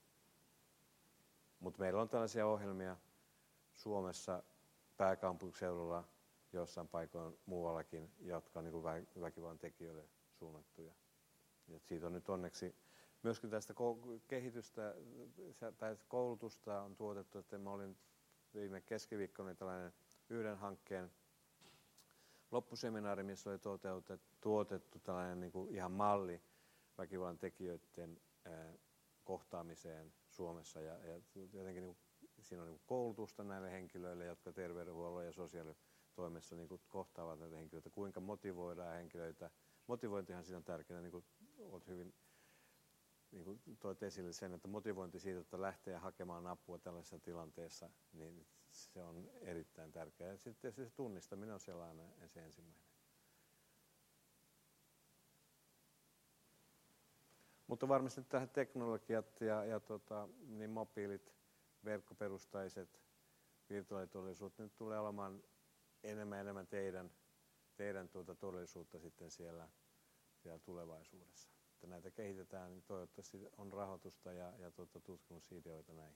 Mutta meillä on tällaisia ohjelmia Suomessa pääkaupunkiseudulla, jossain paikoin muuallakin, jotka on niin kuin väkivallan tekijöille suunnattuja. Ja siitä on nyt onneksi myöskin tästä kehitystä tai koulutusta on tuotettu, että mä olin viime keskiviikkona tällainen yhden hankkeen loppuseminaari, missä oli tuotettu, tuotettu tällainen niin kuin ihan malli väkivallan tekijöiden ää, kohtaamiseen Suomessa. Ja, ja jotenkin niin kuin, siinä on niin kuin koulutusta näille henkilöille, jotka terveydenhuollon ja sosiaalitoimessa niin kuin kohtaavat näitä henkilöitä, kuinka motivoidaan henkilöitä. Motivointihan siinä on tärkeää, niin kuin olet hyvin niin kuin toit esille sen, että motivointi siitä, että lähtee hakemaan apua tällaisessa tilanteessa, niin se on erittäin tärkeää. Ja sitten se tunnistaminen on sellainen se ensimmäinen. Mutta varmasti tähän teknologiat ja, ja tota, niin mobiilit, verkkoperustaiset virtuaalitodellisuudet nyt tulee olemaan enemmän enemmän teidän, teidän tuota todellisuutta sitten siellä, siellä tulevaisuudessa. Että näitä kehitetään, niin toivottavasti on rahoitusta ja, ja tuota, tutkimusideoita näihin.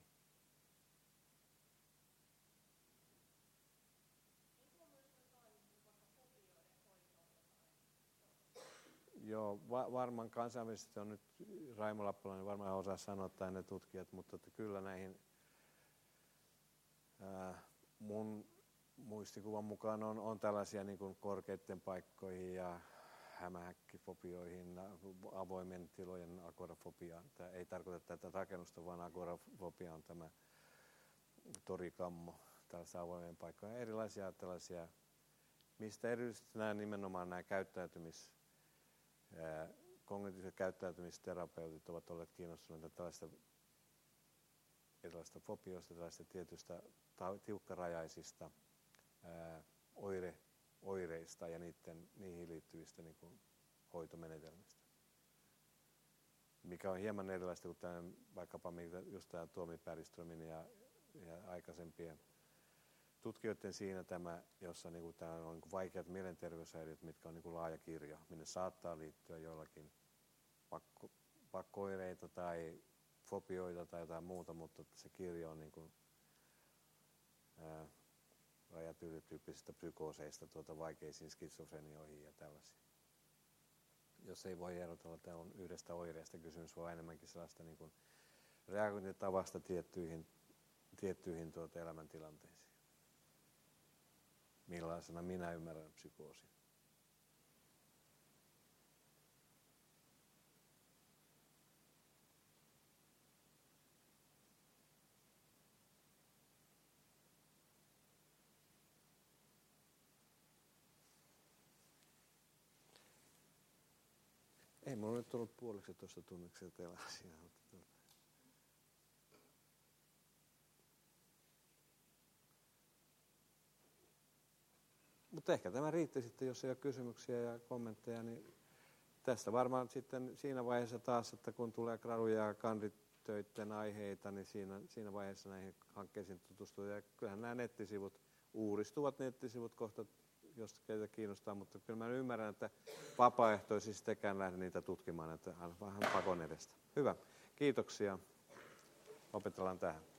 Joo, va- varmaan kansainvälisesti on nyt, Raimo Lappalainen varmaan osaa sanoa tai ne tutkijat, mutta että kyllä näihin ää, mun muistikuvan mukaan on, on tällaisia niin kuin korkeiden paikkoihin ja hämähäkkifobioihin, avoimen tilojen agorafobia. Tämä ei tarkoita tätä rakennusta, vaan agorafobia on tämä torikammo, tällaisia avoimien paikkoja. Erilaisia tällaisia, mistä erityisesti nämä nimenomaan nämä käyttäytymis, ää, kognitiiviset käyttäytymisterapeutit ovat olleet kiinnostuneita tällaista erilaisista fobioista, tällaista tietystä tiukkarajaisista ää, oire, oireista ja niiden, niihin liittyvistä niin kuin hoitomenetelmistä. Mikä on hieman erilaista kuin tämän, vaikkapa just tämä Tuomi Bergströmin ja, ja aikaisempien tutkijoiden siinä tämä, jossa niin kuin tämä on niin kuin vaikeat mielenterveyshäiriöt, mitkä on niin kuin laaja kirjo, minne saattaa liittyä joillakin pakko, pakko-oireita tai fobioita tai jotain muuta, mutta se kirjo on niin kuin, ää, rajat yrityyppisistä psykooseista tuota vaikeisiin skitsofrenioihin ja tällaisiin. Jos ei voi erotella, että on yhdestä oireesta kysymys, vaan enemmänkin sellaista niin kuin reagointitavasta tiettyihin, tiettyihin tuota elämäntilanteisiin. Millaisena minä ymmärrän psykoosin. Ei mulla nyt tullut puoliksi tuosta tunniksi asiaa. Mutta ehkä tämä riitti sitten, jos ei ole kysymyksiä ja kommentteja, niin tästä varmaan sitten siinä vaiheessa taas, että kun tulee graduja ja kanditöiden aiheita, niin siinä, siinä vaiheessa näihin hankkeisiin tutustuu. Ja kyllähän nämä nettisivut, uudistuvat nettisivut kohta, jos keitä kiinnostaa, mutta kyllä mä ymmärrän, että vapaaehtoisesti tekään lähde niitä tutkimaan, että vähän pakon edestä. Hyvä, kiitoksia. Lopetellaan tähän.